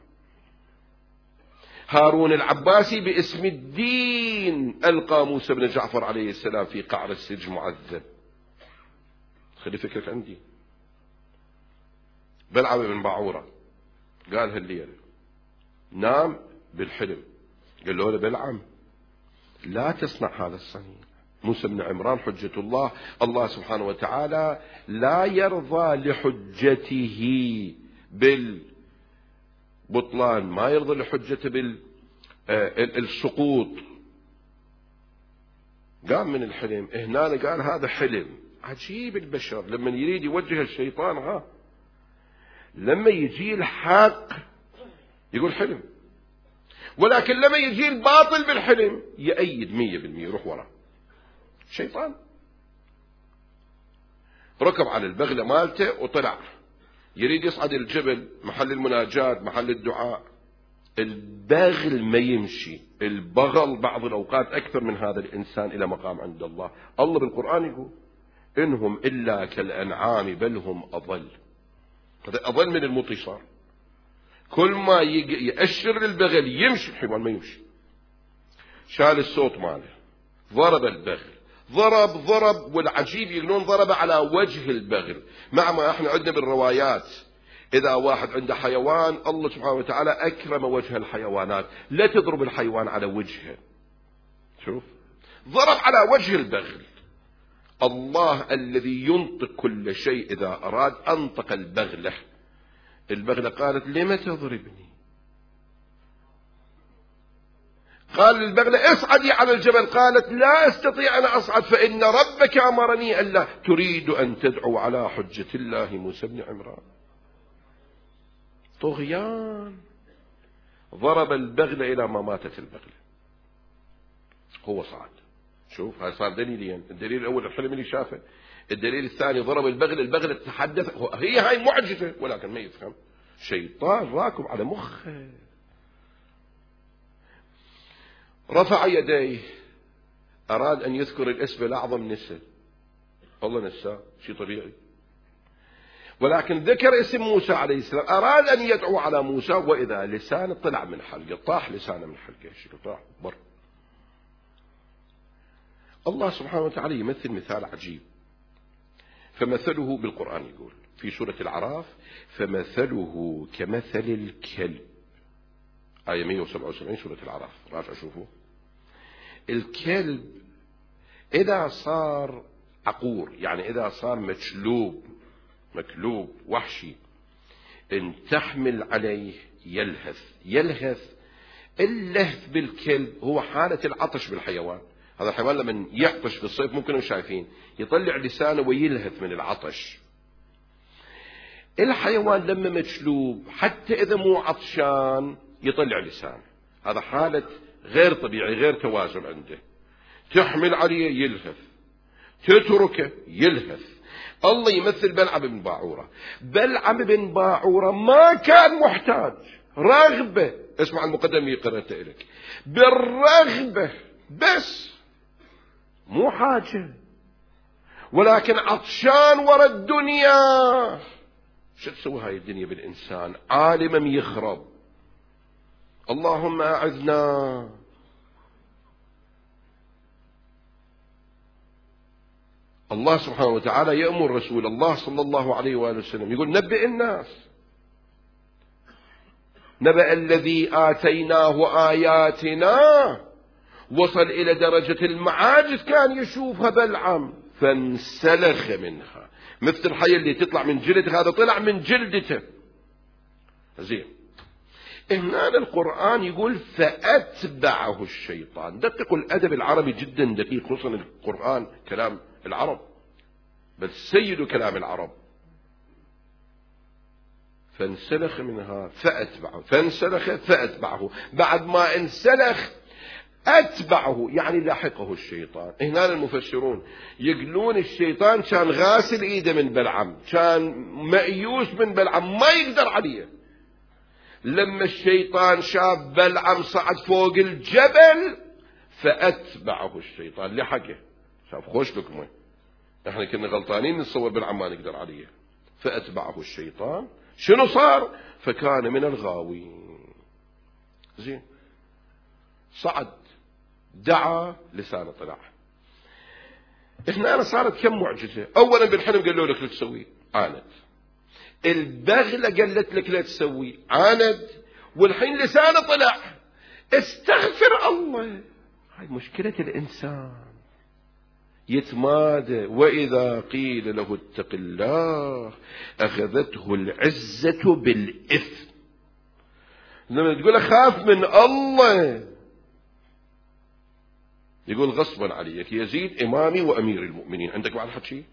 هارون العباسي باسم الدين ألقى موسى بن جعفر عليه السلام في قعر السجن معذب. خلي فكرك عندي. بلعم بن باعورة قال هالليلة نام بالحلم، قال له بلعم لا تصنع هذا الصنيع. موسى بن عمران حجة الله، الله سبحانه وتعالى لا يرضى لحجته بالبطلان، ما يرضى لحجته بالسقوط. قام من الحلم، هنا قال هذا حلم. عجيب البشر لما يريد يوجه الشيطان، لما يجي الحق يقول حلم، ولكن لما يجي الباطل بالحلم يأيد 100%، يروح وراه. شيطان ركب على البغلة مالته وطلع يريد يصعد الجبل محل المناجاة محل الدعاء. البغل ما يمشي، البغل بعض الأوقات أكثر من هذا الإنسان إلى مقام عند الله. الله بالقرآن يقول إنهم إلا كالأنعام بل هم أضل. هذا أضل من المطي صار. كل ما يأشر للبغل يمشي، الحيوان ما يمشي. شال الصوت ماله، ضرب البغل، ضرب والعجيب يقولون ضرب على وجه البغل. مع ما احنا عندنا بالروايات إذا واحد عنده حيوان الله سبحانه وتعالى أكرم وجه الحيوانات، لا تضرب الحيوان على وجهه. شوف، ضرب على وجه البغل. الله الذي ينطق كل شيء إذا أراد أنطق البغلة. البغلة قالت لم تضربني؟ قال البغلة اصعدي على الجبل. قالت لا أستطيع أن أصعد فإن ربك أمرني ألا. تريد أن تدعو على حجة الله موسى بن عمران. طغيان. ضرب البغلة إلى ما ماتت البغلة. هو صعد. شوف، هذا صار دليلين. الدليل الأول الحلم اللي شافه، الدليل الثاني ضرب البغلة تتحدث. هي هاي معجزة ولكن ما يفهم. شيطان راكب على مخه. رفع يديه، أراد أن يذكر الاسم الأعظم نسى. الله نساه، شيء طبيعي. ولكن ذكر اسم موسى عليه السلام، أراد أن يدعو على موسى، وإذا لسانه طلع من حلقه، طاح لسانه من حلقه، شكله طاح بر. الله سبحانه وتعالى يمثل مثال عجيب. فمثله بالقرآن يقول في سورة الأعراف فمثله كمثل الكلب، آية 177 سورة الأعراف. راجع شوفوا. الكلب إذا صار عقور، يعني إذا صار مكلوب وحشي، إن تحمل عليه يلهث. اللهث بالكلب هو حالة العطش بالحيوان. هذا الحيوان لما يعطش في الصيف ممكن شايفين يطلع لسانه ويلهث من العطش. الحيوان لما مجلوب حتى إذا مو عطشان يطلع لسانه. هذا حالة غير طبيعي، غير توازن عنده. تحمل عليه يلهث، تتركه يلهث. الله يمثل بلعم بن باعورة. بلعم بن باعورة ما كان محتاج، رغبة. اسمع المقدمة قرأتها لك، بالرغبة بس، مو حاجة، ولكن عطشان ورا الدنيا. شو تسوي هاي الدنيا بالإنسان؟ عالما يخرب. اللهم أعذنا. الله سبحانه وتعالى يأمر رسول الله صلى الله عليه وآله وسلم يقول نبئ الناس نبأ الذي آتيناه آياتنا. وصل إلى درجة المعاجز، كان يشوفها بلعم فانسلخ منها، مثل الحية اللي تطلع من جلدها، هذا طلع من جلدته. زين، هنا القرآن يقول فأتبعه الشيطان. دققوا الأدب العربي جدا دقيق، خصوصا القرآن كلام العرب، بل سيد كلام العرب. فانسلخ منها فأتبعه، فانسلخ فأتبعه. بعد ما انسلخ أتبعه يعني لحقه الشيطان. هنا المفسرون يقولون الشيطان كان غاسل إيده من بلعم، كان مأيوس من بلعم، ما يقدر عليه. لما الشيطان شاف بلعم صعد فوق الجبل فأتبعه الشيطان لحقه، شاف خوش لكمه، احنا كنا غلطانين نصور بلعم ما نقدر عليه، فأتبعه الشيطان. شنو صار؟ فكان من الغاوين. زين، صعد دعا لسانه طلع. احنا صارت كم معجزة. اولا بالحلم قالوا لك لا تسوي، عاند. البغلة قالت لك لا تسوي، عاند. والحين لسانه طلع. استغفر الله. هاي مشكلة الانسان، يتمادى. واذا قيل له اتق الله اخذته العزة بالاثم. لما تقول خاف من الله يقول غصبا عليك يزيد إمامي وأمير المؤمنين. عندك بعد حكي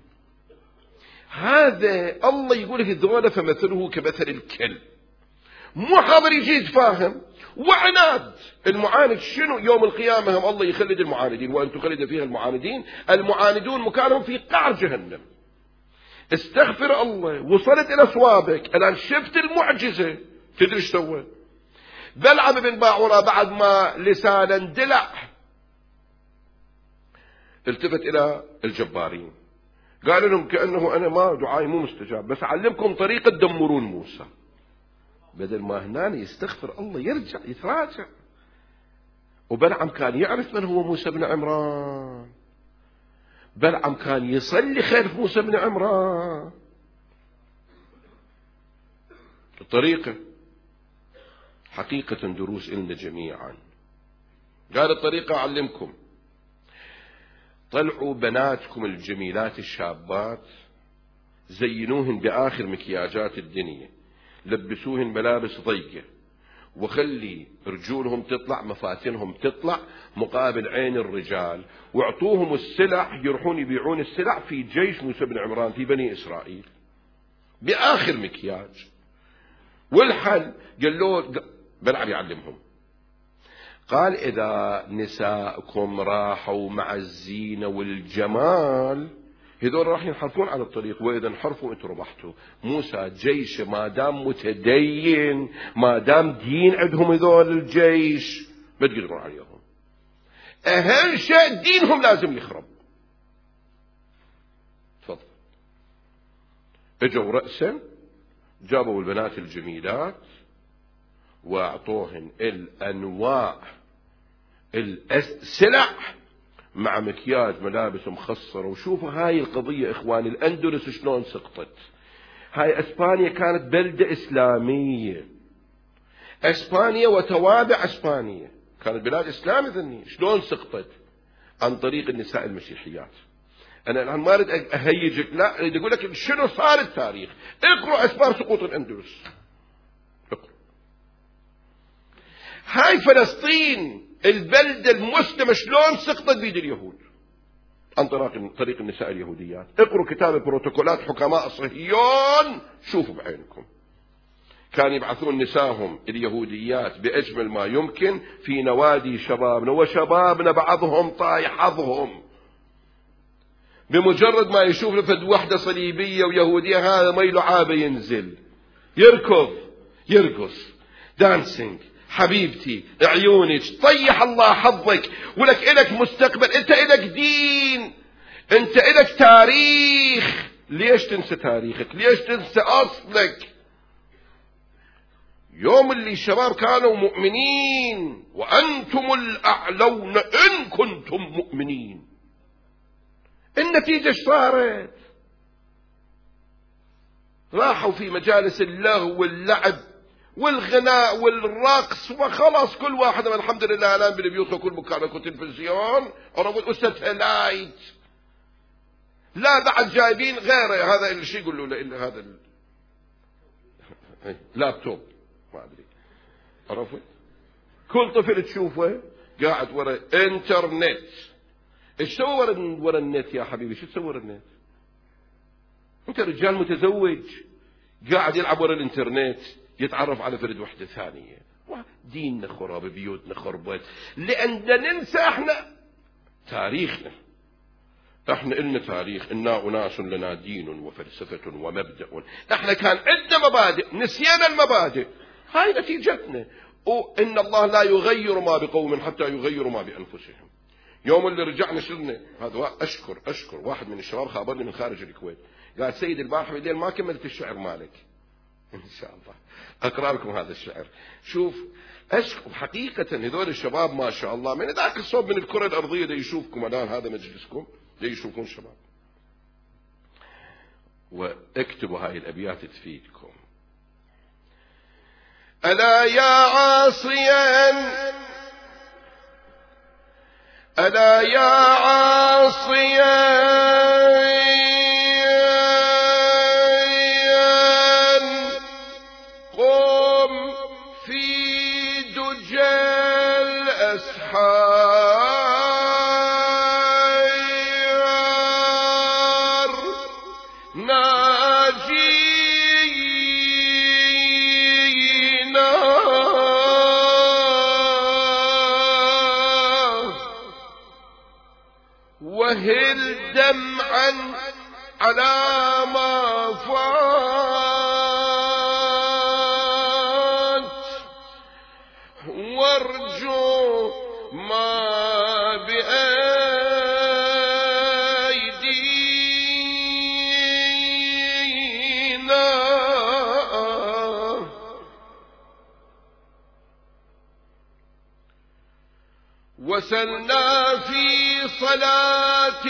هذا؟ الله يقول لك الذولة فمثله كمثل الكلب، مو حاضر يجي يتفاهم وعناد. المعاند شنو؟ يوم القيامة هم الله يخلد المعاندين، وأن تخلد فيها المعاندين. المعاندون مكانهم في قعر جهنم. استغفر الله. وصلت إلى صوابك الآن، شفت المعجزة. تدري ايش سوى؟ بلعم بن باعورة بعد ما لسانا اندلع التفت إلى الجبارين، قال لهم كأنه أنا ما دعائي مو مستجاب، بس أعلمكم طريقة تدمرون موسى. بدل ما هنا يستغفر الله يرجع يتراجع. وبلعم كان يعرف من هو موسى بن عمران. بلعم كان يصلي خلف موسى بن عمران. الطريقة حقيقة دروس إلنا جميعا. قال الطريقة أعلمكم، طلعوا بناتكم الجميلات الشابات، زينوهن بآخر مكياجات الدنيا، لبسوهن ملابس ضيقة، وخلي رجولهم تطلع، مفاتنهم تطلع مقابل عين الرجال، واعطوهم السلع يروحون يبيعون السلع في جيش موسى بن عمران في بني إسرائيل بآخر مكياج. والحل قال له بلعب يعلمهم، قال إذا نساءكم راحوا مع الزينة والجمال هذول راح ينحرفون على الطريق، وإذا انحرفوا انتوا ربحتوا. موسى جيش ما دام متدين، ما دام دين عندهم هذول الجيش ما تقدرون عليهم. أهم شيء دينهم لازم يخرب. تفضل. اجوا رأسا جابوا البنات الجميلات واعطوهن الانواع السلع مع مكياج ملابس مخصرة. وشوفوا هاي القضية اخواني، الاندلس شلون سقطت. هاي اسبانيا كانت بلدة اسلامية، اسبانيا وتوابع اسبانيا كانت بلاد اسلام ذني. شلون سقطت؟ عن طريق النساء المسيحيات. انا الان ما اريد اهيجك، لا اريد اقول لك شنو صار التاريخ. اقرأ اسباب سقوط الاندلس. هاي فلسطين البلدة المسلمة شلون سقطت بيد اليهود؟ عن طريق النساء اليهوديات. اقروا كتاب بروتوكولات حكماء صهيون، شوفوا بعينكم. كانوا يبعثون نساهم اليهوديات بأجمل ما يمكن في نوادي شبابنا، وشبابنا بعضهم طايح حظهم. بمجرد ما يشوف لفد وحدة صليبية ويهودية هذا ما يلعابه ينزل يركض يرقص دانسينج. حبيبتي عيونك طيح الله حظك، ولك إلك مستقبل، انت إلك دين، انت إلك تاريخ. ليش تنسى تاريخك؟ ليش تنسى أصلك؟ يوم اللي الشباب كانوا مؤمنين، وأنتم الأعلون إن كنتم مؤمنين. النتيجة صارت راحوا في مجالس اللهو واللعب والغناء والرقص، وخلاص كل واحد الحمد لله الآن بالبيوت وكل مكان اكو تلفزيون وستلايت. لا بعد جايبين غيره، هذا اللي شي يقولوا له هذا لابتوب ما ادري، عرفت؟ كل طفل تشوفه قاعد ورا انترنت. ايش سوى ورا النت يا حبيبي؟ شو تسوي ورا النت؟ انت رجال متزوج قاعد يلعب ورا الانترنت، يتعرف على فرد وحدة ثانية. ديننا خراب، بيوتنا خربت، لأننا ننسى احنا تاريخنا. احنا إلنا تاريخ، إنا أناس لنا دين وفلسفة ومبدأ. احنا كان عندنا مبادئ، نسينا المبادئ. هاي نتيجتنا. وإن الله لا يغير ما بقوم حتى يغيروا ما بأنفسهم. يوم اللي رجعنا شلنا هذا أشكر واحد من الشباب خابرني من خارج الكويت، قال سيد البارحة بالليل ما كملت الشعر مالك. إن شاء الله أقرأ لكم هذا الشعر. شوف أشكر حقيقة هذول الشباب ما شاء الله من ذاك الصوب من الكرة الأرضية دا يشوفكم الآن، هذا مجلسكم دا يشوفون شباب. واكتبوا هاي الأبيات تفيدكم. ألا يا عاصيا، ألا يا عاصيا قم في دجى الأسحار ناجينا وهل دمعا على ما فات وارجو ما بأيدينا وسلنا في صلاة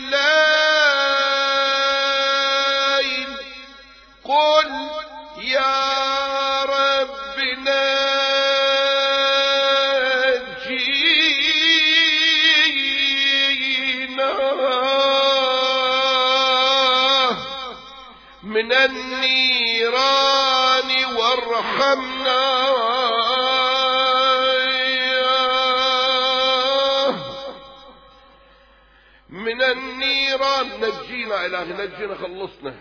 الليل قل يا رب نجينا من النيران وارحمنا من النيران، نجينا إلهي نجينا خلصنا.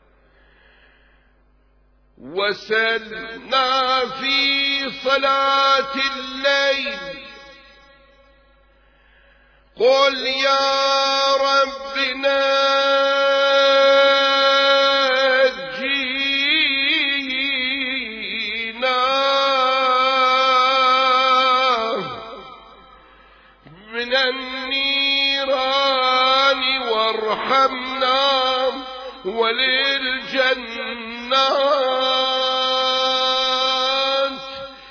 وسلنا في صلاة الليل قل يا رب نجينا من النيران وارحمنا وللجنات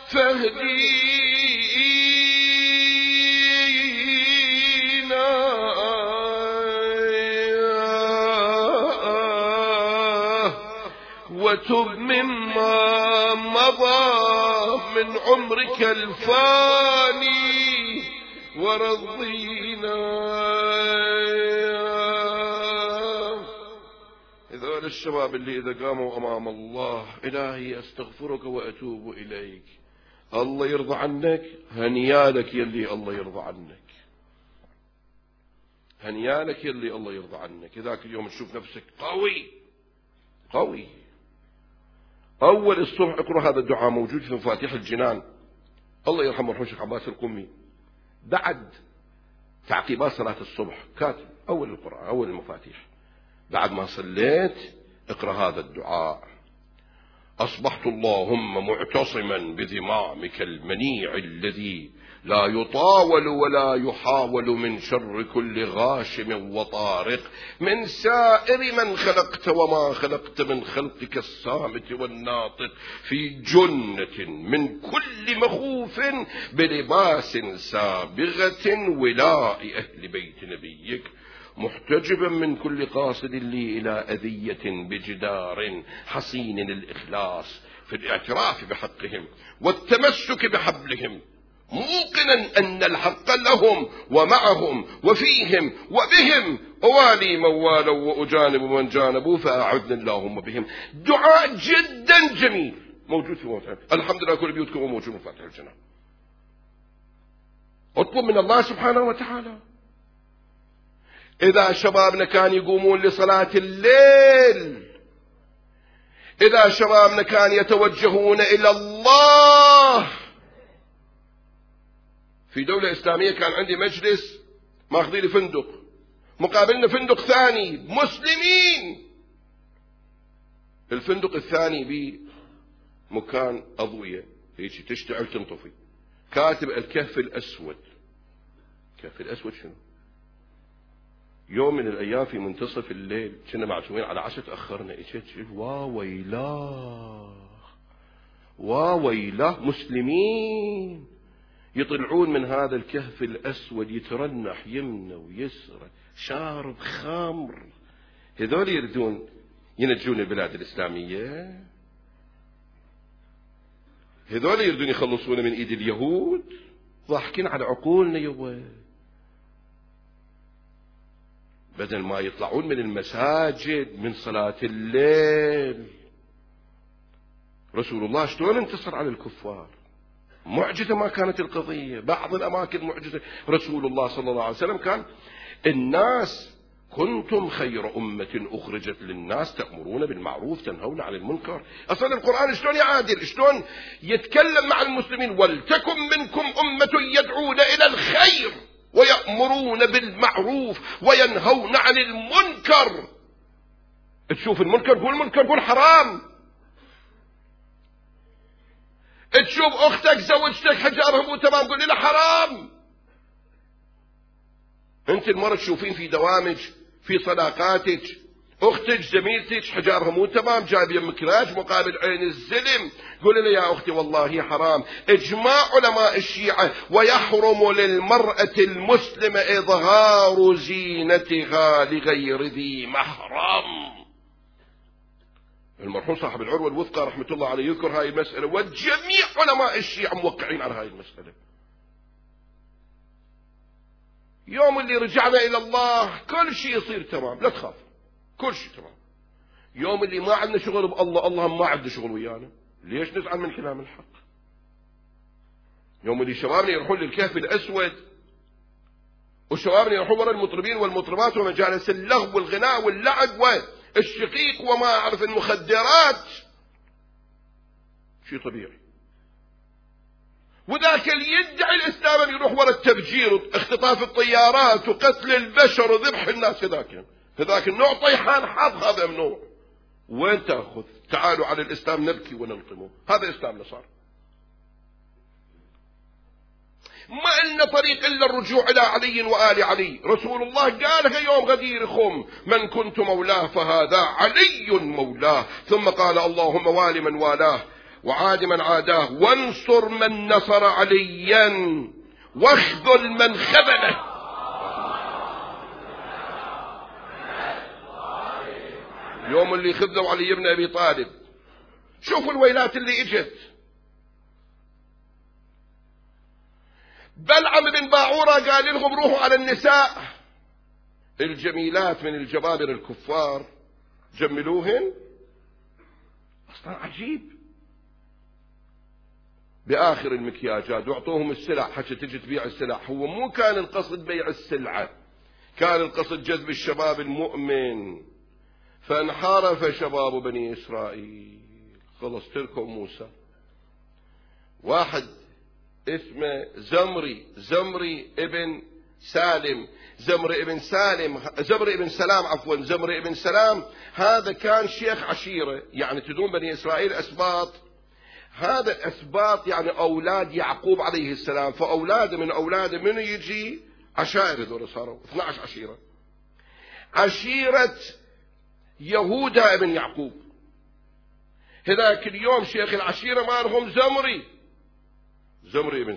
فاهدينا وتب مما مضى من عمرك الفاني ورضينا. هذول الشباب اللي إذا قاموا أمام الله إلهي أستغفرك وأتوب إليك، الله يرضى عنك، هنيالك يلي الله يرضى عنك، هنيالك يلي الله يرضى عنك. ذاك اليوم تشوف نفسك قوي قوي. أول الصبح اقرأ هذا الدعاء موجود في مفاتيح الجنان، الله يرحمه مرحوم الشيخ عباس القمي، بعد تعقيبات صلاة الصبح كاتب أول القرآن أول المفاتيح، بعد ما صليت اقرأ هذا الدعاء: أصبحت اللهم معتصما بذمامك المنيع الذي لا يطاول ولا يحاول من شر كل غاشم وطارق من سائر من خلقت وما خلقت من خلقك الصامت والناطق في جنة من كل مخوف بلباس سابغة ولاء أهل بيت نبيك محتجبا من كل قاصد لي إلى أذية بجدار حصين الإخلاص في الاعتراف بحقهم والتمسك بحبلهم موقنا أن الحق لهم ومعهم وفيهم وبهم أوالي من والوا وأجانب من جانبوا فأعذنا اللهم بهم. دعاء جدا جميل موجود في مفاتيح الحمد لله كل بيوتكم وموجود في مفاتيح الجنان. اطلب من الله سبحانه وتعالى. إذا شبابنا كان يقومون لصلاة الليل، إذا شبابنا كان يتوجهون إلى الله. في دولة إسلامية كان عندي مجلس ماخذين فندق، مقابلنا فندق ثاني مسلمين، الفندق الثاني مكان أضوية هيك تشتعل تنطفي، كاتب الكهف الأسود. الكهف الأسود شنو؟ يوم من الأيام في منتصف الليل كنا معزومين على عشاء، تأخرنا، اجت وويلاه مسلمين يطلعون من هذا الكهف الأسود يترنح يمنى ويسرى شارب خمر. هذول يريدون ينجون البلاد الإسلامية؟ هذول يريدون يخلصون من إيد اليهود؟ ضاحكين على عقولنا يبا. بدل ما يطلعون من المساجد من صلاة الليل. رسول الله شلون انتصر على الكفار؟ معجزة ما كانت القضية، بعض الأماكن معجزة. رسول الله صلى الله عليه وسلم كان الناس كنتم خير أمة أخرجت للناس تأمرون بالمعروف تنهون عن المنكر. أصلا القرآن شلون يعادل، شلون يتكلم مع المسلمين؟ ولتكن منكم أمة يدعون إلى الخير ويأمرون بالمعروف وينهون عن المنكر. تشوف المنكر قول منكر، قول حرام. تشوف أختك زوجتك حجابها مو تمام قول لها حرام. أنت المرة تشوفين في دوامج في صداقاتك أختك زميلتك حجابها مو تمام جايب يمك راج مقابل عين الزلم، قول لها يا أختي والله حرام. إجماع علماء الشيعة ويحرم للمرأة المسلمة إظهار زينتها لغير ذي محرم. المرحوم صاحب العروة الوثقى رحمة الله عليه يذكر هاي المسألة، وجميع علماء الشيعة موقعين على هاي المسألة. يوم اللي رجعنا إلى الله كل شيء يصير تمام، لا تخاف، كل شيء تمام. يوم اللي ما عندنا شغل بالله، الله ما عنده شغل ويانا، ليش نزعل من كلام الحق؟ يوم اللي شبابنا يروحون للكهف الأسود وشبابنا يروحون ورا المطربين والمطربات ومجالس اللغو والغناء واللعب والشقيق وما أعرف المخدرات، شيء طبيعي. وذاك اللي يدعي الإسلام يروح ورا التفجير واختطاف الطيارات وقتل البشر وذبح الناس، هذاك النوع طيحان حظ، هذا ممنوع. وين تأخذ؟ تعالوا على الإسلام نبكي ونلطمه، هذا إسلامنا صار. ما لنا طريق إلا الرجوع إلى علي وآل علي. رسول الله قالها يوم غدير خم: من كنت مولاه فهذا علي مولاه. ثم قال: اللهم وال من والاه وعاد من عاداه وانصر من نصر عليا واخذل من خذله. يوم اللي خذوا علي بن أبي طالب، شوفوا الويلات اللي اجت. بلعم بن باعورة قال لهم روحوا على النساء الجميلات من الجبابرة الكفار جملوهن. أصلا عجيب. بآخر المكياجات واعطوهم السلع حتى تجي تبيع السلع. هو مو كان القصد بيع السلعة، كان القصد جذب الشباب المؤمن. فانحرف شباب بني إسرائيل، خلص تركوا موسى. واحد اسمه زمري ابن سلام، هذا كان شيخ عشيرة. يعني تدون بني إسرائيل أسباط، هذا الأسباط يعني أولاد يعقوب عليه السلام، فأولاده من أولاده من يجي عشائر، دول صاروا 12 عشيرة. عشيرة يهودا ابن يعقوب. هذاك اليوم شيخ العشيرة مالهم زمري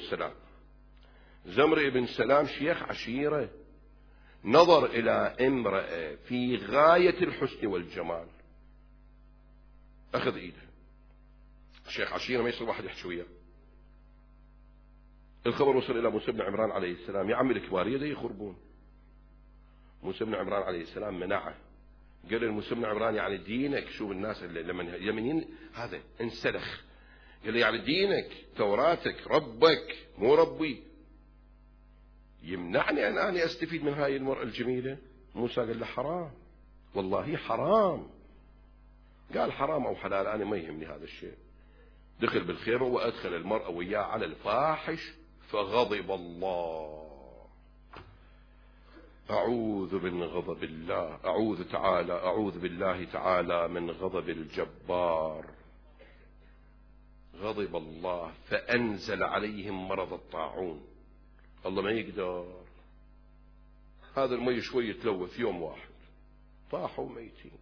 ابن سلام شيخ عشيرة، نظر إلى امرأة في غاية الحسن والجمال، أخذ إيدها. الشيخ عشيرة ما يصير واحد يحكي وياه. الخبر وصل إلى موسى بن عمران عليه السلام: يا عمي الكبارية ده يخربون. موسى بن عمران عليه السلام منعه، قال موسى بن عمران يعني دينك، شوف الناس اللي لمن هذا انسلخ، قال يعني دينك توراتك ربك مو ربي، يمنعني أن أنا أستفيد من هاي المرأة الجميلة. موسى قال له حرام، والله حرام. قال حرام أو حلال أنا ما يهمني هذا الشيء. دخل بالخيمة وأدخل المرأة وياه على الفاحش، فغضب الله. أعوذ بالله تعالى من غضب الجبار. غضب الله فأنزل عليهم مرض الطاعون. الله ما يقدر، هذا المي شوي يتلوث يوم واحد طاحوا ميتين.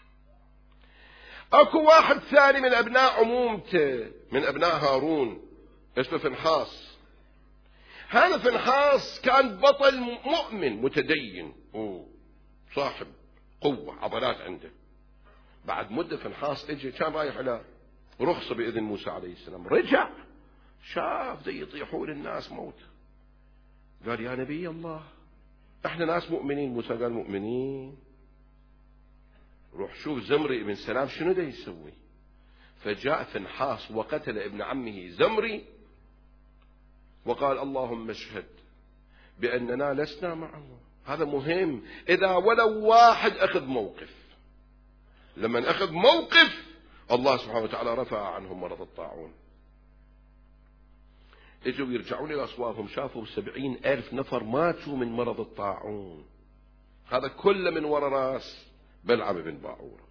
اكو واحد ثاني من ابناء عمومته من ابناء هارون اسمه فنحاس. هذا فنحاس كان بطل مؤمن متدين وصاحب قوة عضلات عنده. بعد مدة فنحاس اجي كان رايح على رخصة بإذن موسى عليه السلام، رجع شاف ذي يطيحون الناس موت، قال يا نبي الله احنا ناس مؤمنين. موسى قال مؤمنين؟ روح شوف زمري ابن سلام شنو دا يسوي. فجاء فنحاس وقتل ابن عمه زمري وقال اللهم اشهد بأننا لسنا معه. هذا مهم، إذا ولو واحد أخذ موقف. لما أخذ موقف الله سبحانه وتعالى رفع عنهم مرض الطاعون. اجوا يرجعون إلى أصواتهم شافوا 70,000 نفر ماتوا من مرض الطاعون. هذا كله من وراء راس بلعم بن باعورة.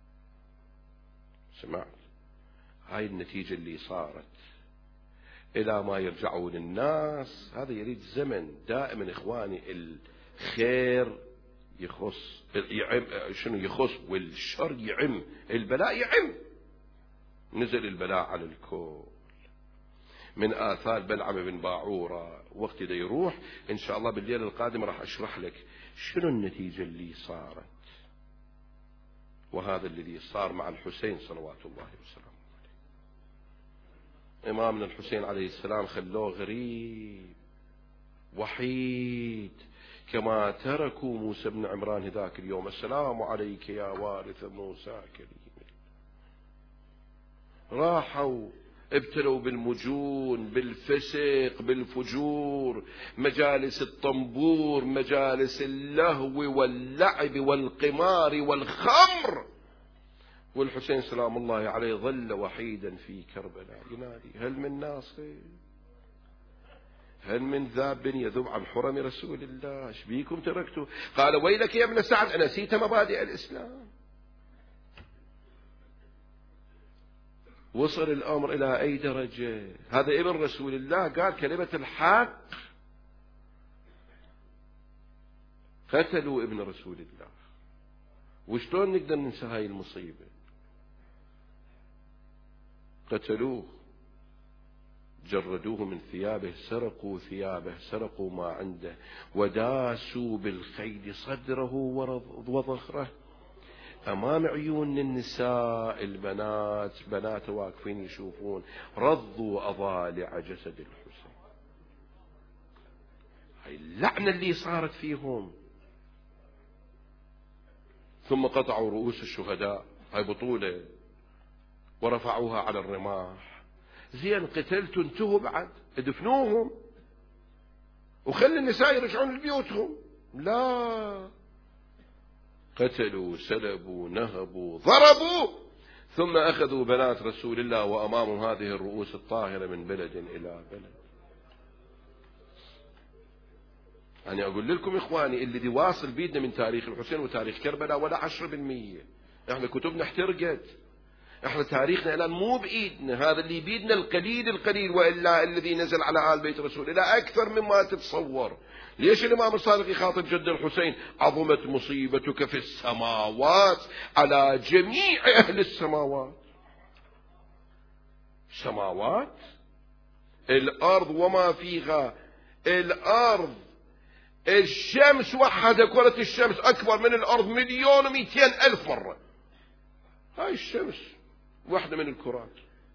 سمعت هاي النتيجة اللي صارت. إلى ما يرجعون الناس هذا يريد زمن. دائما إخواني الخير يخص شنو يخص والشر يعم، البلاء يعم. نزل البلاء على الكل. من آثار بلعم بن باعورة وقت دا يروح إن شاء الله بالليلة القادمة راح أشرح لك شنو النتيجة اللي صارت. وهذا الذي صار مع الحسين صلوات الله وسلامه عليه. إمامنا الحسين عليه السلام خلوه غريب وحيد كما تركوا موسى بن عمران هذاك اليوم. السلام عليك يا وارث موسى كريم. راحوا ابتلوا بالمجون بالفسق بالفجور، مجالس الطنبور، مجالس اللهو واللعب والقمار والخمر. والحسين سلام الله عليه ظل وحيدا في كربلاء ينادي هل من ناصر، هل من ذاب يذوب عن حرم رسول الله، ايش بيكم تركتوا؟ قال ويلك يا ابن سعد أنسيت مبادئ الإسلام. وصل الأمر إلى أي درجة؟ هذا ابن رسول الله قال كلمة الحق، قتلوا ابن رسول الله. وشلون نقدر ننسى هاي المصيبة؟ قتلوه، جردوه من ثيابه، سرقوا ثيابه، سرقوا ما عنده، وداسوا بالخيل صدره وظهره أمام عيون النساء. البنات بنات واقفين يشوفون، رضوا أضالع جسد الحسين. هاي اللعنة اللي صارت فيهم. ثم قطعوا رؤوس الشهداء، هاي بطولة، ورفعوها على الرماح. زين قتلتوا انتهوا بعد ادفنوهم وخلي النساء يرجعون لبيوتهم؟ لا، قتلوا سلبوا نهبوا ضربوا، ثم أخذوا بنات رسول الله وأمامهم هذه الرؤوس الطاهرة من بلد إلى بلد. أنا أقول لكم إخواني اللي دي واصل بيدنا من تاريخ الحسين وتاريخ كربلاء ولا 10%. إحنا كتبنا احترقت، إحنا تاريخنا الآن مو بإيدنا، هذا اللي بيدنا القليل القليل، وإلا الذي نزل على آل بيت رسول الله أكثر مما تتصور. ليش الإمام الصادق يخاطب جد الحسين عظمت مصيبتك في السماوات على جميع أهل السماوات؟ سماوات الأرض وما فيها، الأرض الشمس وحدها، كرة الشمس أكبر من الأرض 1,200,000 مرة. هاي الشمس واحدة من الكرات.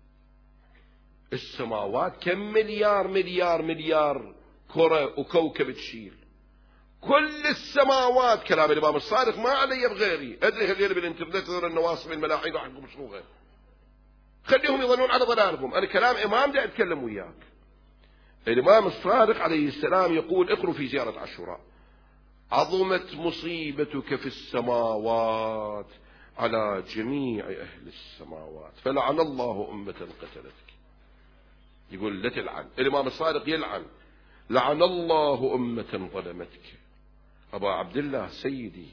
السماوات كم مليار مليار مليار كرة وكوكب تشيل. كل السماوات كلام الإمام الصادق ما علي بغيري. أدري هالليلة بالإنترنت غير النواصب الملاحين راح يقوم، خليهم يظنون على ضلالهم. أنا كلام إمام دا أتكلم وياك. الإمام الصادق عليه السلام يقول اقروا في زيارة عاشوراء عظمت مصيبتك في السماوات على جميع أهل السماوات فلعن الله أمة قتلتك. يقول لا تلعن، الإمام الصادق يلعن، لعن الله أمة ظلمتك. أبا عبد الله سيدي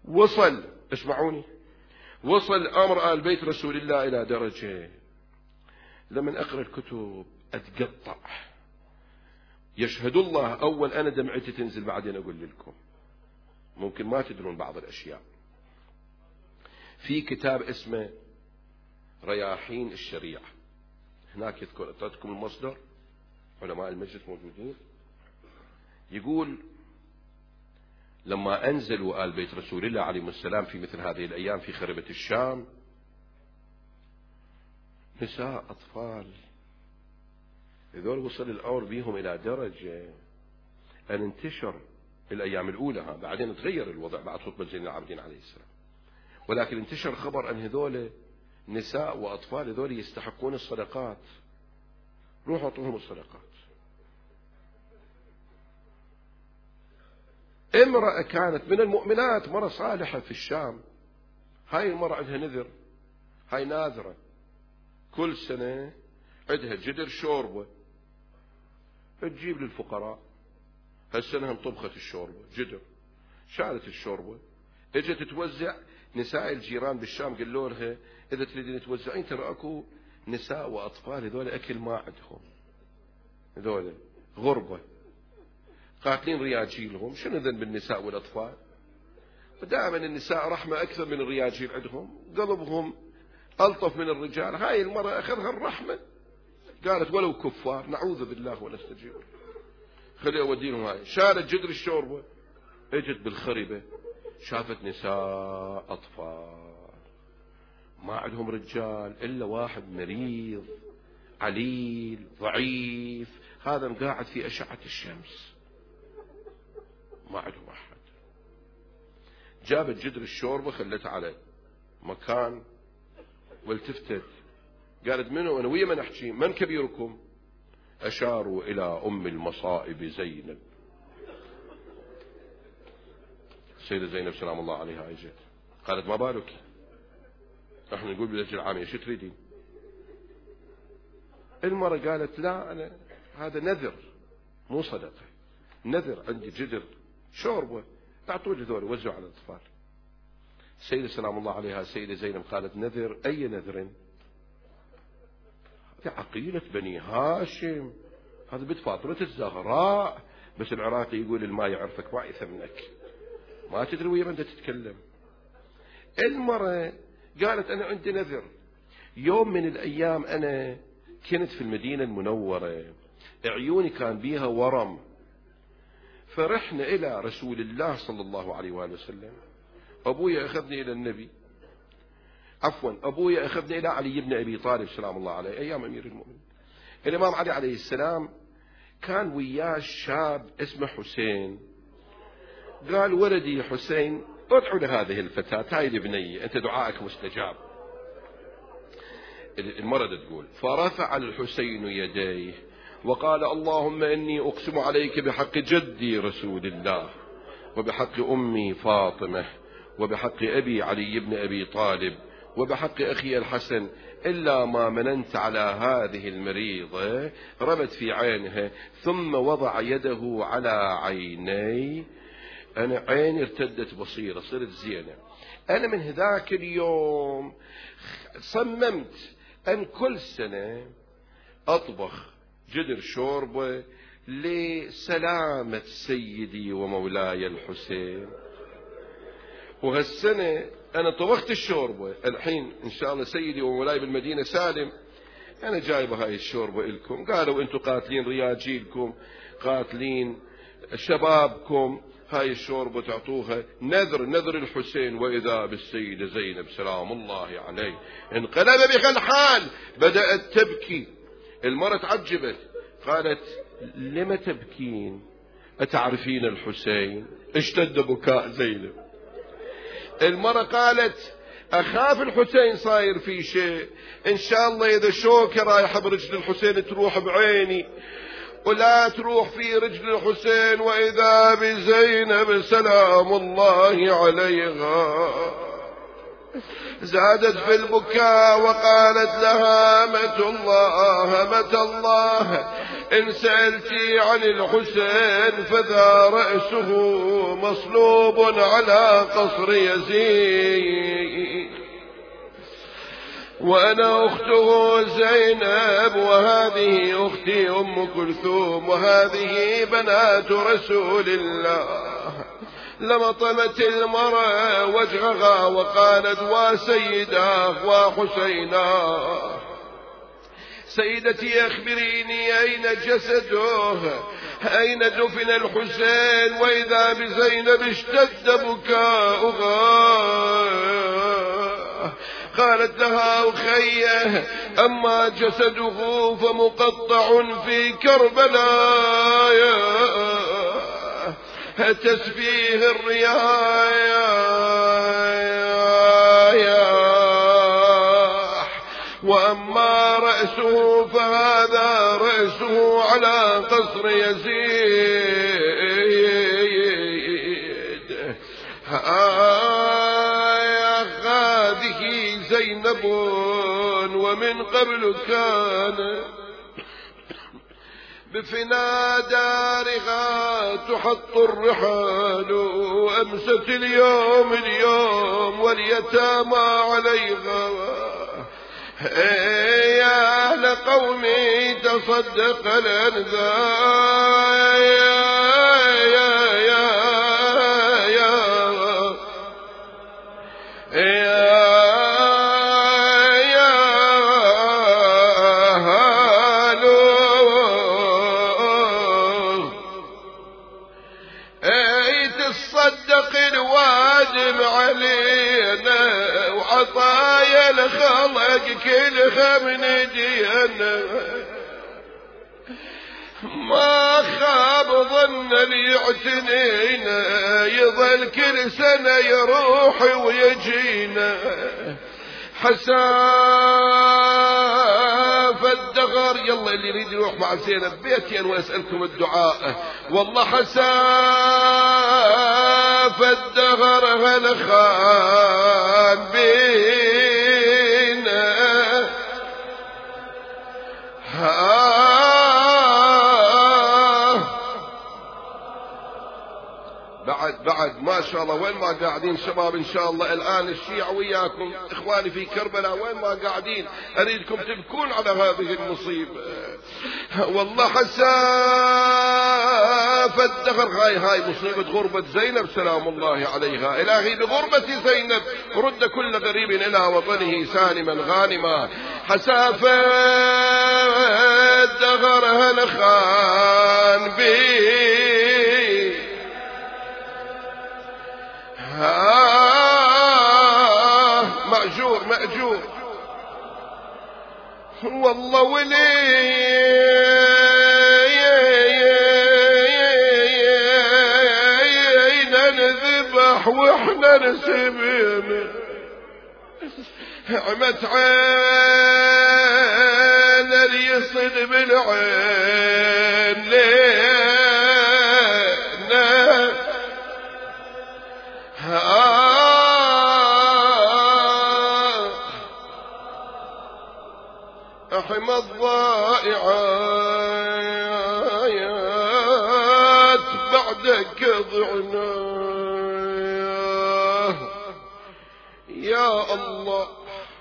وصل، اسمعوني، وصل أمر آل بيت رسول الله إلى درجة لما أقرأ الكتب أتقطع. يشهد الله، أول أنا دمعتي تنزل، بعدين أقول لكم ممكن ما تدرون بعض الأشياء. في كتاب اسمه رياحين الشريعة، هناك يذكر، أعطيتكم المصدر، علماء المجلس موجودين. يقول لما أنزلوا آل بيت رسول الله عليه السلام في مثل هذه الأيام في خربة الشام، نساء أطفال، هذول وصل الأمر بيهم إلى درجة أن انتشر الأيام الأولى، بعدين تغير الوضع بعد خطبة زين العابدين عليه السلام، ولكن انتشر خبر أن هذول نساء وأطفال هذول يستحقون الصدقات، روحوا اعطوهم الصدقات. امرأة كانت من المؤمنات، مرة صالحة في الشام، هاي المرأة عندها نذر، هاي ناذرة، كل سنة عندها جدر شوربة تجيب للفقراء. هالسنة انطبخت الشوربة جدر، شالت الشوربة، اجت تتوزع. نساء الجيران بالشام قالوا لها إذا تريدين توزعين ترى أكو نساء وأطفال هذول أكل ما عندهم، هذول غربة قاتلين رياجيلهم، شنو ذنب النساء والأطفال؟ ودائما النساء رحمة أكثر من الرياجيل، عندهم قلبهم ألطف من الرجال. هاي المرأة أخذها الرحمة، قالت ولو كفار نعوذ بالله ونستجيب، خلي أودينهم. هاي شالت جدر الشوربة، اجت بالخربة شافت نساء أطفال ما عندهم رجال إلا واحد مريض عليل ضعيف، هذا مقاعد في أشعة الشمس، ما عندهم أحد. جابت جدر الشوربة خلتها على مكان والتفتت قالت منو أنا ويا من أحكي، من كبيركم؟ أشاروا إلى أم المصائب زينب. السيدة زينب سلام الله عليها اجت قالت ما بالك، احنا نقول باللهجة العامية شو تريدين؟ المرة قالت لا أنا هذا نذر مو صدقة، نذر عندي جدر شوربة أعطوه ذول وزعوا على الأطفال. السيدة سلام الله عليها السيدة زينب قالت نذر أي نذر؟ هذه عقيلة بني هاشم، هذا بنت فاطمة الزهراء، بس العراقي يقول الما يعرفك ما يثمنك، ما تدري ويا من تتكلم. المرة قالت أنا عندي نذر. يوم من الأيام أنا كنت في المدينة المنورة، عيوني كان بيها ورم، فرحنا إلى رسول الله صلى الله عليه وآله وسلم. أبويا أخذني إلى النبي، عفوا أبويا أخذني إلى علي بن أبي طالب سلام الله عليه، أيام أمير المؤمنين. الإمام علي عليه السلام كان وياه شاب اسمه حسين، قال ولدي حسين ادعو لهذه الفتاة، هاي البنية أنت دعائك مستجاب. المرة تقول فرفع الحسين يديه وقال اللهم إني أقسم عليك بحق جدي رسول الله وبحق أمي فاطمة وبحق أبي علي بن أبي طالب وبحق أخي الحسن إلا ما مننت على هذه المريضة. رمت في عينها ثم وضع يده على عيني، أنا عيني ارتدت بصيرة صرت زينة. أنا من هذاك اليوم صممت أن كل سنة أطبخ جدر شوربة لسلامة سيدي ومولاي الحسين. وهالسنة أنا طبخت الشوربة، الحين إن شاء الله سيدي ومولاي بالمدينة سالم، أنا جايبة هاي الشوربة إلكم. قالوا أنتم قاتلين رياجيلكم، قاتلين شبابكم، هاي الشوربة تعطوها نذر الحسين. وإذا بالسيدة زينب سلام الله عليه انقلب بها الحال، بدأت تبكي. المرة تعجبت قالت لم تبكين؟ أتعرفين الحسين؟ اشتد بكاء زينب. المرة قالت أخاف الحسين صاير في شيء، إن شاء الله إذا شوكة رايحة برجل الحسين تروح بعيني ولا تروح في رجل الحسين. وإذا بزينب سلام الله عليها زادت في البكاء وقالت لها متى الله إن سألتي عن الحسين فذا رأسه مصلوب على قصر يزيد. وأنا أخته زينب، وهذه أختي أم كلثوم، وهذه بنات رسول الله. لمطمت المرأة وجهها وقالت: وسيداه وحسيناه، سيدتي أخبريني أين جسده، أين دفن الحسين؟ وإذا بزينب اشتد بكاؤها. قالت لها: أخيه، أما جسده فمقطع في كربلاء تسفيه الرياح، وأما رأسه فهذا رأسه على قصر يزيد. هذه زينب ومن قبل كان بفنا دارها تحط الرحال، أمست اليوم واليتامى عليها. يا أهل قومي تصدق وعطايا الخلق كلها من دينا. ما خاب ظن اللي يعتنينا، يظل كل سنة يروح ويجينا. حساف الدغر، يلا اللي يريد يروح مع زينب بيتين ويسألكم الدعاء. والله حساف الدغر هلخان بينا. بعد ما شاء الله وين ما قاعدين شباب إن شاء الله الآن الشيعة وياكم إخواني في كربلاء، وين ما قاعدين أريدكم تبكون على هذه المصيبة. والله حساف الدهر، هاي مصيبة غربة زينب سلام الله عليها. إلهي بغربة زينب رد كل غريب إلى وطنه سالما غانما. حساف الدهر هلخان به مأجور والله ولي نذبح واحنا نسبين. عمت عين اللي يصد بالعين لينا. أحمى الضائعات بعدك ضعنا. يا الله،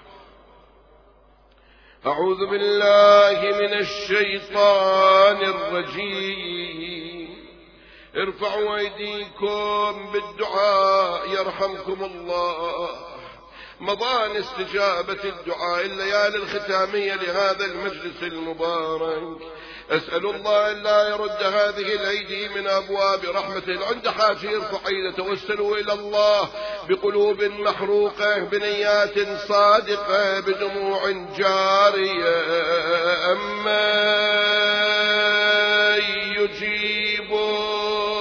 أعوذ بالله من الشيطان الرجيم. ارفعوا أيديكم بالدعاء يرحمكم الله. مضان استجابة الدعاء الليالي الختامية لهذا المجلس المبارك. أسأل الله أن لا يرد هذه الأيدي من أبواب رحمته. عند حاجة يرفع يده. توسلوا إلى الله بقلوب محروقة، بنيات صادقة، بدموع جارية. أما يجيبون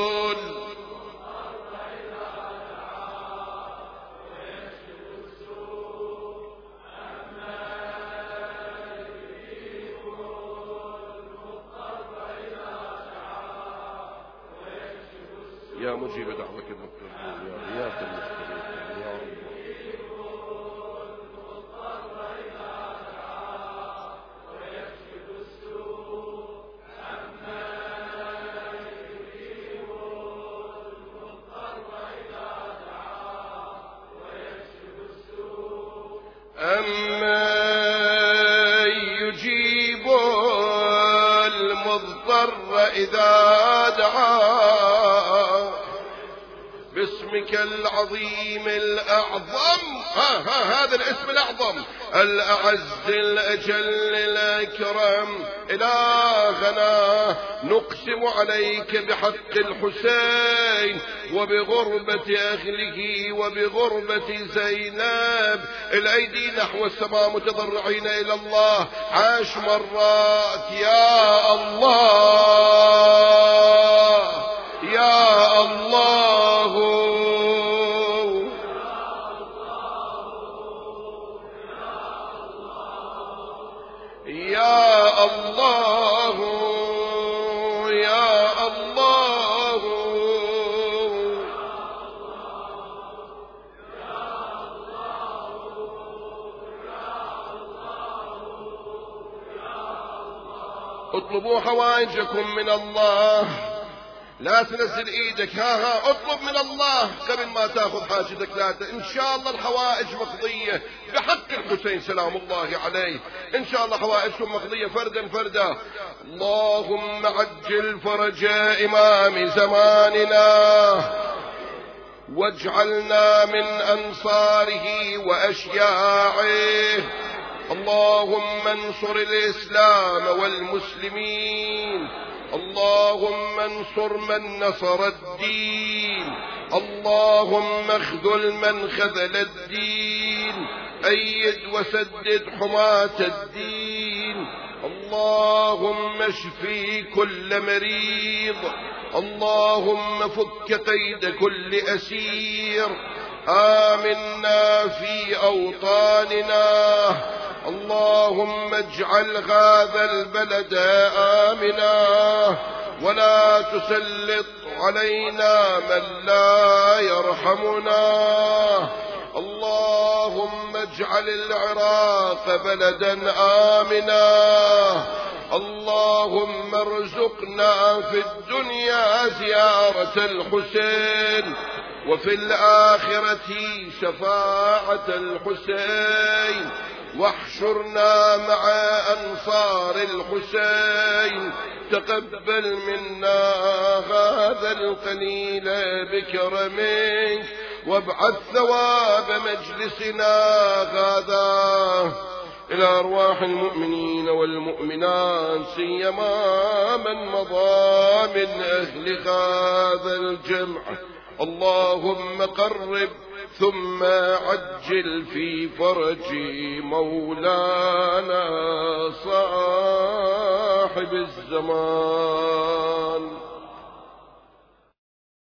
يا مجيب دعوة المضطرين يا غياث المضطرين يا الله. أما المضطر إذا دعاه باسمك العظيم الأعظم. هذا الاسم الأعظم الأعز الأجل الأكرم. إلهنا نقسم عليك بحق الحسين وبغربة أهله وبغربة زينب الأيدي نحو السماء متضرعين إلى الله 10 مرات. يا الله يا الله يا الله يا الله اطلبوا حوائجكم من الله. لا تنزل ايدك، اطلب من الله قبل ما تاخذ حاجتك. لا ان شاء الله الحوائج مقضية بحق الحسين سلام الله عليه. ان شاء الله حوائجكم مقضية فردا فردا. اللهم عجل فرج امام زماننا واجعلنا من انصاره واشياعه. اللهم انصر الاسلام والمسلمين. اللهم انصر من نصر الدين. اللهم اخذل من خذل الدين. أيد وسدد حماة الدين. اللهم اشفي كل مريض. اللهم فك قيد كل أسير. آمنا في أوطاننا. اللهم اجعل هذا البلد آمنا ولا تسلط علينا من لا يرحمنا. اللهم اجعل العراق بلدا آمنا. اللهم ارزقنا في الدنيا زيارة الحسين وفي الآخرة شفاعة الحسين واحشرنا مع أنصار الحسين. تقبل منا هذا القليل بكرمك وابعث ثواب مجلسنا هذا إلى أرواح المؤمنين والمؤمنات سيما من مضى من أهل هذا الجمع. اللهم قرب ثم عجل في فرج مولانا صاحب الزمان.